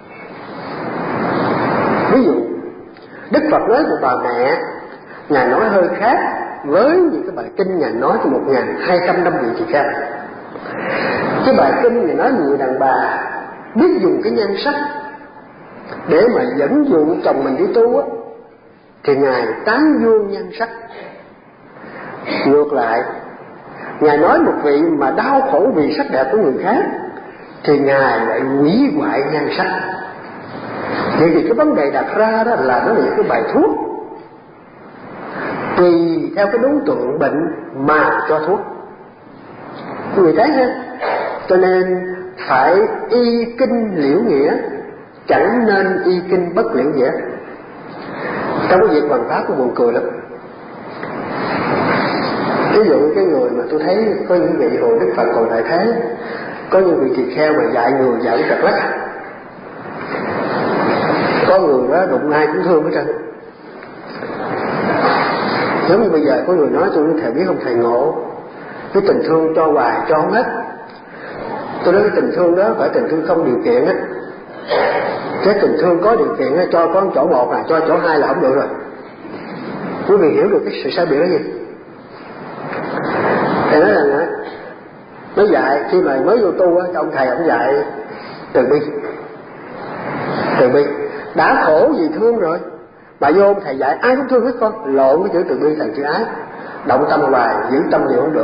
Ví dụ Đức Phật nói của bà mẹ, Ngài nói hơi khác với những cái bài kinh Ngài nói cho một nghìn hai trăm năm vị tỳ kheo. Cái bài kinh Ngài nói người đàn bà biết dùng cái nhan sắc để mà dẫn dụ chồng mình đi tu á, thì Ngài tán dương nhan sắc. Ngược lại, Ngài nói một vị mà đau khổ vì sắc đẹp của người khác, thì Ngài lại hủy hoại nhan sắc. Vậy thì cái vấn đề đặt ra đó là nó là những cái bài thuốc, tùy theo cái đối tượng bệnh mà cho thuốc. Quý vị thấy ha? Cho nên phải y kinh liễu nghĩa, chẳng nên y kinh bất liễu nghĩa. Trong cái việc bằng pháp của buồn cười lắm. Ví dụ cái người mà tôi thấy có những vị hồi Đức Phật còn tại thế, có những vị tỳ kheo mà dạy người dạy trật lắc. Có người đó đụng ai cũng thương hết trơn. Giống như bây giờ có người nói tôi nói thầy biết không thầy ngộ, cái tình thương cho hoài cho không hết. Tôi nói cái tình thương đó phải tình thương không điều kiện á. Cái tình thương có điều kiện á, cho có chỗ một là cho chỗ hai là không được rồi. Quý vị hiểu được cái sự sai biệt đó gì? Thầy nói rằng á, nó dạy khi mà mới vô tu á, ông thầy ông dạy từ bi. Từ bi đã khổ vì thương rồi, mà vô ông thầy dạy ai cũng thương hết con, lộn cái chữ từ bi thành chữ ái. Động tâm hoài, giữ tâm nhiều không được.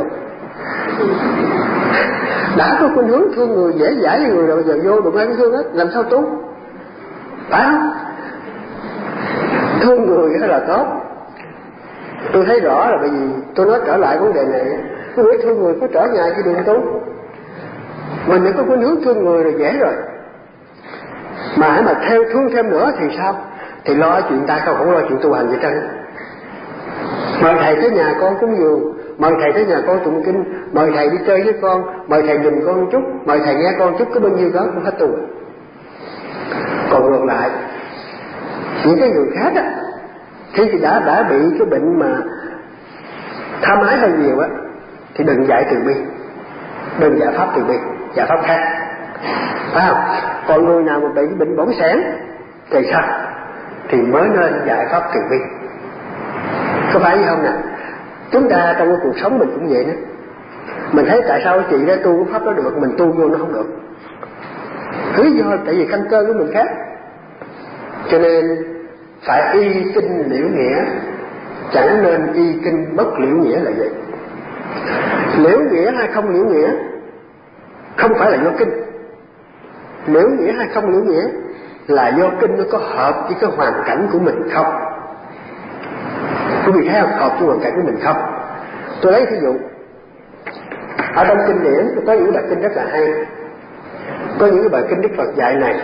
Đã có khuynh hướng thương người, dễ dãi với người rồi, giờ vô đụng ai cũng thương hết, làm sao tu? Phải không? Thương người đó là tốt. Tôi thấy rõ là bởi vì tôi nói trở lại vấn đề này, tôi biết thương người có trở ngại cái đường tu. Mình nếu có khuynh hướng thương người rồi dễ rồi, mà mà theo thương thêm nữa thì sao? Thì lo chuyện ta không, không lo chuyện tu hành vậy trơn. Mời thầy tới nhà con cúng dường, mời thầy tới nhà con tụng kinh, mời thầy đi chơi với con, mời thầy nhìn con một chút, mời thầy nghe con chút, có bao nhiêu đó cũng hết tu. Còn ngược lại, những cái người khác á, khi thì đã đã bị cái bệnh mà tham ái hơi nhiều á, thì đừng dạy từ bi, đừng giải pháp từ bi, giải pháp khác, phải không? Còn người nào mà bị cái bệnh bỏng sẻn, thì sao? Thì mới nên giải pháp từ bi. Có phải không nè? Chúng ta trong cái cuộc sống mình cũng vậy đó. Mình thấy tại sao chị đó tu cái pháp đó được, mình tu vô nó không được. Lý do tại vì căn cơ của mình khác. Cho nên phải y kinh liễu nghĩa, chẳng nên y kinh bất liễu nghĩa là vậy. Liễu nghĩa hay không liễu nghĩa không phải là do kinh. Liễu nghĩa hay không liễu nghĩa là do kinh nó có hợp với cái hoàn cảnh của mình không. Quý vị thấy hợp với hoàn cảnh của mình không? Tôi lấy ví dụ, ở trong kinh điển có những bài kinh rất là hay. Có những cái bài kinh Đức Phật dạy này,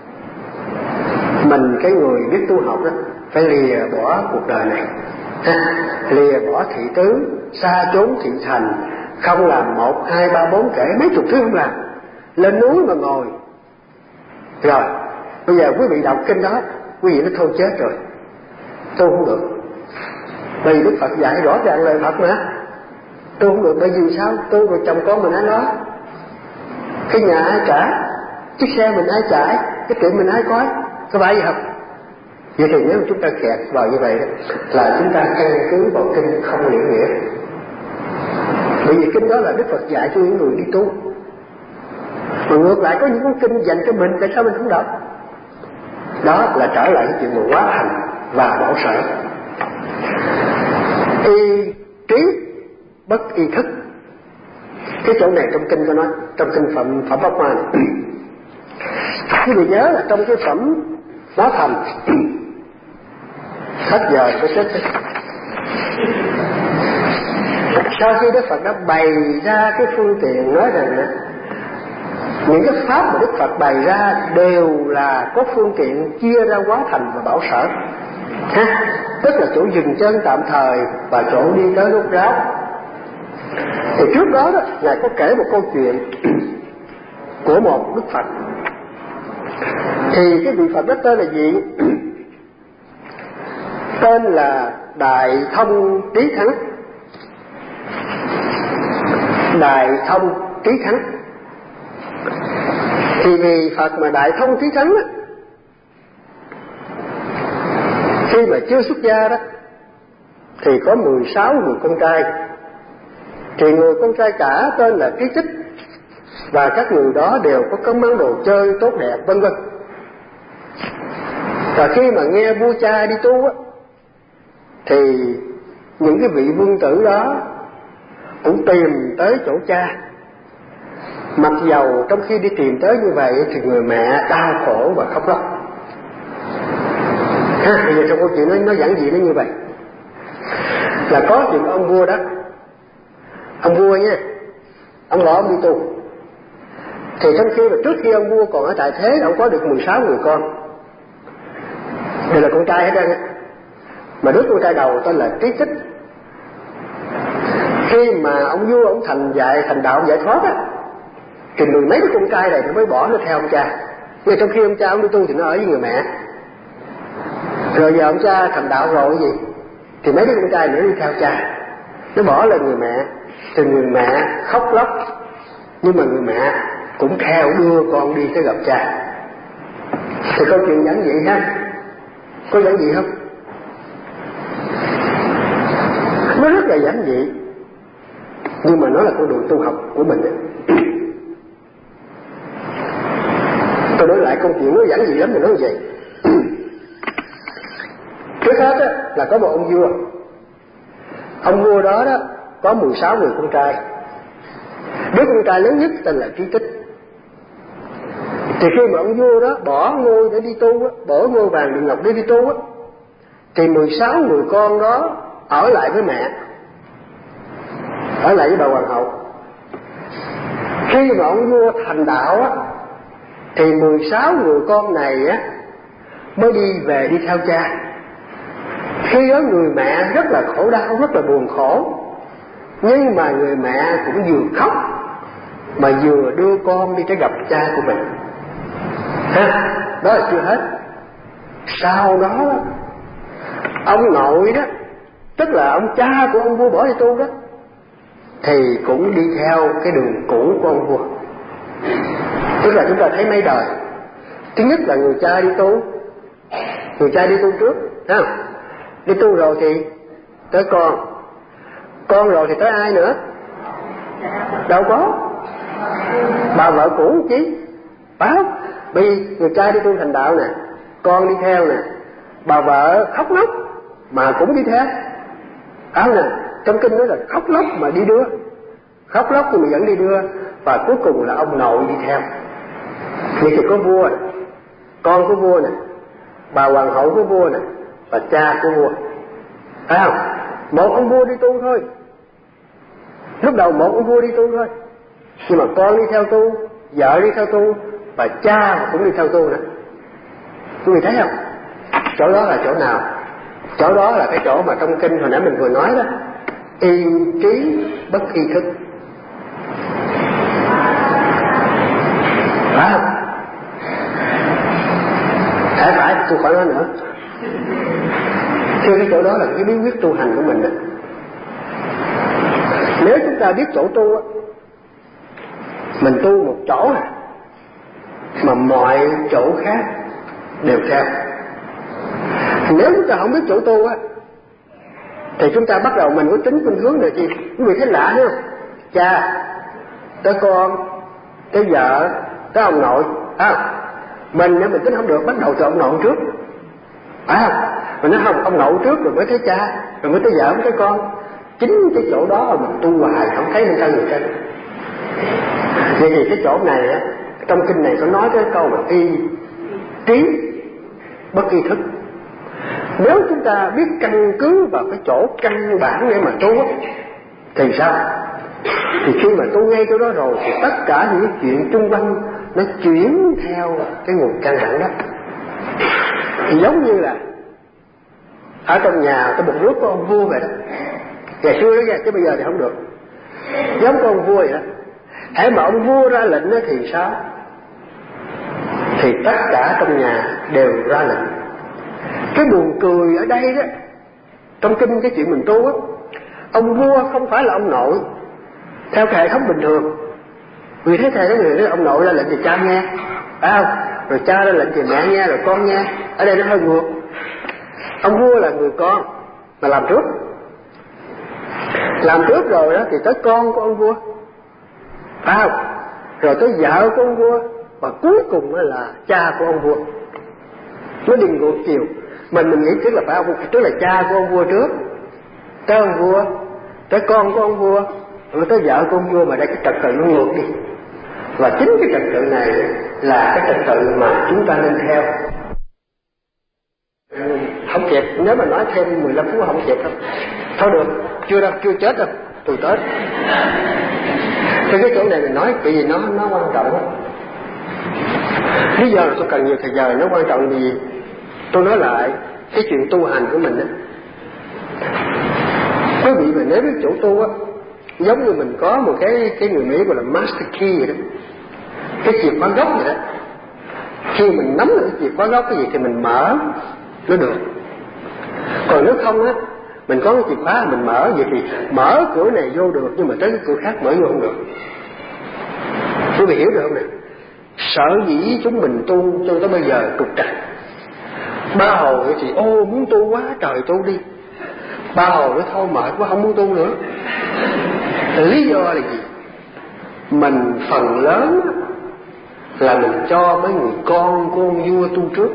mình cái người biết tu học đó phải lìa bỏ cuộc đời này, ha, lìa bỏ thị tứ, xa trốn thị thành, không làm một hai ba bốn kể mấy chục thứ không làm, lên núi mà ngồi. Rồi bây giờ quý vị đọc kinh đó, quý vị nó thôi chết rồi, tu không được. Bởi vì Đức Phật dạy rõ ràng lời Phật mà, tu không được. Bởi vì sao? Tu rồi chồng con mình ai nói, cái nhà ai trả, chiếc xe mình ai chạy, cái tiệm mình ai coi, có phải vậy không? Vậy thì nếu chúng ta kẹt vào như vậy đó, là chúng ta căn cứ vào kinh không liễu nghĩa. Bởi vì kinh đó là Đức Phật dạy cho những người đi tu. Mà ngược lại có những cuốn kinh dành cho mình, tại sao mình không đọc? Đó là trở lại cái chuyện mà quá thành và bảo sở. Y trí bất y thức. Cái chỗ này trong kinh có nói, trong kinh phẩm phẩm Pháp Hoa này. Quý vị nhớ là trong cái phẩm Nó Thành, hết giờ có chết đấy. Sau khi Đức Phật đã bày ra cái phương tiện, nói rằng đó, những cái pháp mà Đức Phật bày ra đều là có phương tiện chia ra hóa thành và bảo sở, ha, tức là chỗ dừng chân tạm thời và chỗ đi tới lúc ráo. Thì trước đó đó, Ngài có kể một câu chuyện của một Đức Phật. Thì cái vị Phật đó tên là gì? Tên là Đại Thông Trí Thắng. Đại Thông Trí Thắng. Thì vì Phật mà Đại Thông Trí Thắng đó, khi mà chưa xuất gia đó, thì có mười sáu người con trai. Thì người con trai cả tên là Trí Tích, và các người đó đều có các món đồ chơi tốt đẹp vân vân. Và khi mà nghe vua cha đi tu á, thì những cái vị vương tử đó cũng tìm tới chỗ cha. Mặc dầu trong khi đi tìm tới như vậy thì người mẹ đau khổ và khóc lóc. Ha, bây giờ trong câu chuyện nó, nó giản dị nó như vậy. Là có chuyện ông vua đó, ông vua nha, ông bỏ ông đi tu. Thì trong khi mà trước khi ông vua còn ở tại thế, ông có được mười sáu người con, đều là con trai hết trơn á. Mà đứa con trai đầu tên là Trí Tích. Khi mà ông vua ông thành dạy thành đạo giải thoát á, thì mười mấy cái con trai này nó mới bỏ nó theo ông cha. Ngay trong khi ông cha ông đi tu thì nó ở với người mẹ. Rồi giờ ông cha thành đạo rồi cái gì, thì mấy đứa con trai nữa đi theo cha, nó bỏ lại người mẹ. Thì người mẹ khóc lóc, nhưng mà người mẹ cũng theo đưa con đi tới gặp cha. Thì câu chuyện giản dị ha, có giản dị không? Nó rất là giản dị, nhưng mà nó là con đường tu học của mình ấy. Tôi nói lại câu chuyện nó giản dị lắm, mình nói như vậy. Trước hết á, là có một ông vua. Ông vua đó đó có mười sáu người con trai. Đứa con trai lớn nhất tên là Trí Tích. Thì khi mà ông vua đó bỏ ngôi để đi tu á, bỏ ngôi vàng điện ngọc để đi tu á, thì mười sáu người con đó ở lại với mẹ, ở lại với bà hoàng hậu. Khi mà ông vua thành đạo á, thì mười sáu người con này á mới đi về đi theo cha. Khi đó người mẹ rất là khổ đau, rất là buồn khổ, nhưng mà người mẹ cũng vừa khóc mà vừa đưa con đi tới gặp cha của mình. Ha, đó là chưa hết. Sau đó ông nội đó, tức là ông cha của ông vua bỏ đi tu đó, thì cũng đi theo cái đường cũ của ông vua. Tức là chúng ta thấy mấy đời. Thứ nhất là người cha đi tu, Người cha đi tu trước, thấy không? Đi tu rồi thì tới con, con rồi thì tới ai nữa? Đâu có, bà vợ cũ chứ, phải không? Bởi vì người cha đi tu thành đạo nè, con đi theo nè, bà vợ khóc lóc mà cũng đi theo, phải không nè? Trong kinh nói là khóc lóc mà đi đưa, khóc lóc nhưng mà vẫn đi đưa, và cuối cùng là ông nội đi theo. Vậy thì có vua, con của vua nè, bà hoàng hậu của vua nè, và cha của vua, phải không? Một ông vua đi tu thôi, lúc đầu một ông vua đi tu thôi, nhưng mà con đi theo tu, vợ đi theo tu, và cha cũng đi theo tu nè. Quý vị thấy không? Chỗ đó là chỗ nào? Chỗ đó là cái chỗ mà trong kinh hồi nãy mình vừa nói đó, y trí bất y thức, phải không? Phải phải, tôi khỏi nói nữa. Thưa, cái chỗ đó là cái bí quyết tu hành của mình đó. Nếu chúng ta biết chỗ tu á, mình tu một chỗ à, mà mọi chỗ khác đều theo. Nếu chúng ta không biết chỗ tu á, thì chúng ta bắt đầu mình có tính khuynh hướng này chi. Quý vị thấy lạ không? Cha, tới con, tới vợ, tới ông nội, à, mình nếu mình tính không được, bắt đầu từ ông nội trước, à, mình nói không, ông nội trước rồi mới tới cha, rồi mới tới vợ, mới tới con. Chính cái chỗ đó mà mình tu hoài không thấy nên thân người trên. Vậy thì cái chỗ này á, trong kinh này có nói cái câu mà y trí bất y thức. Nếu chúng ta biết căn cứ vào cái chỗ căn bản để mà tu thì sao? Thì khi mà tu ngay chỗ đó rồi thì tất cả những chuyện chung quanh nó chuyển theo cái nguồn căn bản đó. Thì giống như là ở trong nhà có một nước có ông vua vậy đó. Ngày xưa đó nha, chứ bây giờ thì không được. Giống con ông vua vậy đó. Hễ mà ông vua ra lệnh đó thì sao? Thì tất cả trong nhà đều ra lệnh. Cái buồn cười ở đây đó, trong kinh cái chuyện mình tu á, ông vua không phải là ông nội theo cái hệ thống bình thường. Vì thế thầy nói người đó, ông nội ra lệnh thì cha nghe, phải không? Rồi cha ra lệnh thì mẹ nghe, rồi con nghe. Ở đây nó hơi ngược. Ông vua là người con mà làm trước, làm trước rồi đó thì tới con của ông vua, phải không? Rồi tới vợ của ông vua, và cuối cùng là cha của ông vua. Nó đi ngược chiều. Mình mình nghĩ trước là phải ông, trước là cha của ông vua trước, tới ông vua, tới con của ông vua, rồi tới vợ của ông vua, mà đây cái trật tự nó ngược đi. Và chính cái trật tự này là cái trật tự mà chúng ta nên theo. Không kịp, nếu mà nói thêm mười lăm phút không kịp đâu. Thôi được, chưa đâu, chưa chết đâu, tôi tới. Thì cái chỗ này mình nói bởi vì nó nó quan trọng đó. Lý do là tôi cần nhiều thời giờ, nó quan trọng vì tôi nói lại cái chuyện tu hành của mình đó. Quý vị mà nếu biết chỗ tu á, giống như mình có một cái cái người Mỹ gọi là master key vậy đó, cái chìa khóa gốc vậy đó. Khi mình nắm được cái chìa khóa gốc cái gì thì mình mở nó được. Còn nếu không á, mình có cái chìa khóa mình mở vậy thì mở cửa này vô được, nhưng mà tới cái cửa khác mở vô không được. Quý vị hiểu được không này? Sở dĩ chúng mình tu cho tới bây giờ trục trặc. Ba hồi thì ô muốn tu quá trời tu đi, ba hồi nói thôi mệt quá không muốn tu nữa. Lý do là gì? Mình phần lớn là mình cho mấy người con của ông vua tu trước,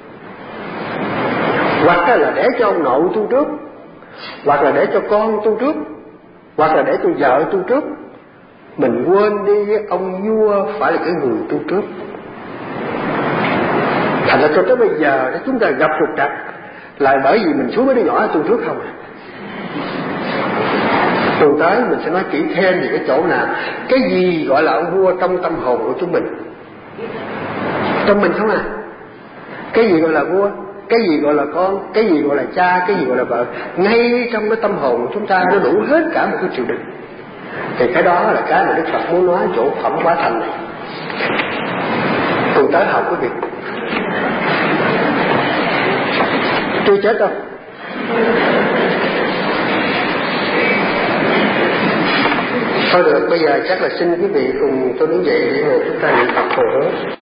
hoặc là để cho ông nội tu trước, hoặc là để cho con tu trước, hoặc là để cho vợ tu trước. Mình quên đi ông vua phải là cái người tu trước. Thành ra cho tới bây giờ đó chúng ta gặp trục trặc là bởi vì mình xuống mấy đứa nhỏ tu trước không à. Tuần tới mình sẽ nói kỹ thêm về cái chỗ nào, cái gì gọi là ông vua trong tâm hồn của chúng mình, trong mình không à. Cái gì gọi là vua, cái gì gọi là con, cái gì gọi là cha, cái gì gọi là vợ, ngay trong cái tâm hồn của chúng ta nó đủ hết cả một cái triều đình. Thì cái đó là cái mà Đức Phật muốn nói chỗ phẩm hóa thành này. Tuần tới học cái việc chưa chết đâu. Thôi được, bây giờ chắc là xin quý vị cùng tôi đứng dậy để mà chúng ta niệm Phật hồi hướng.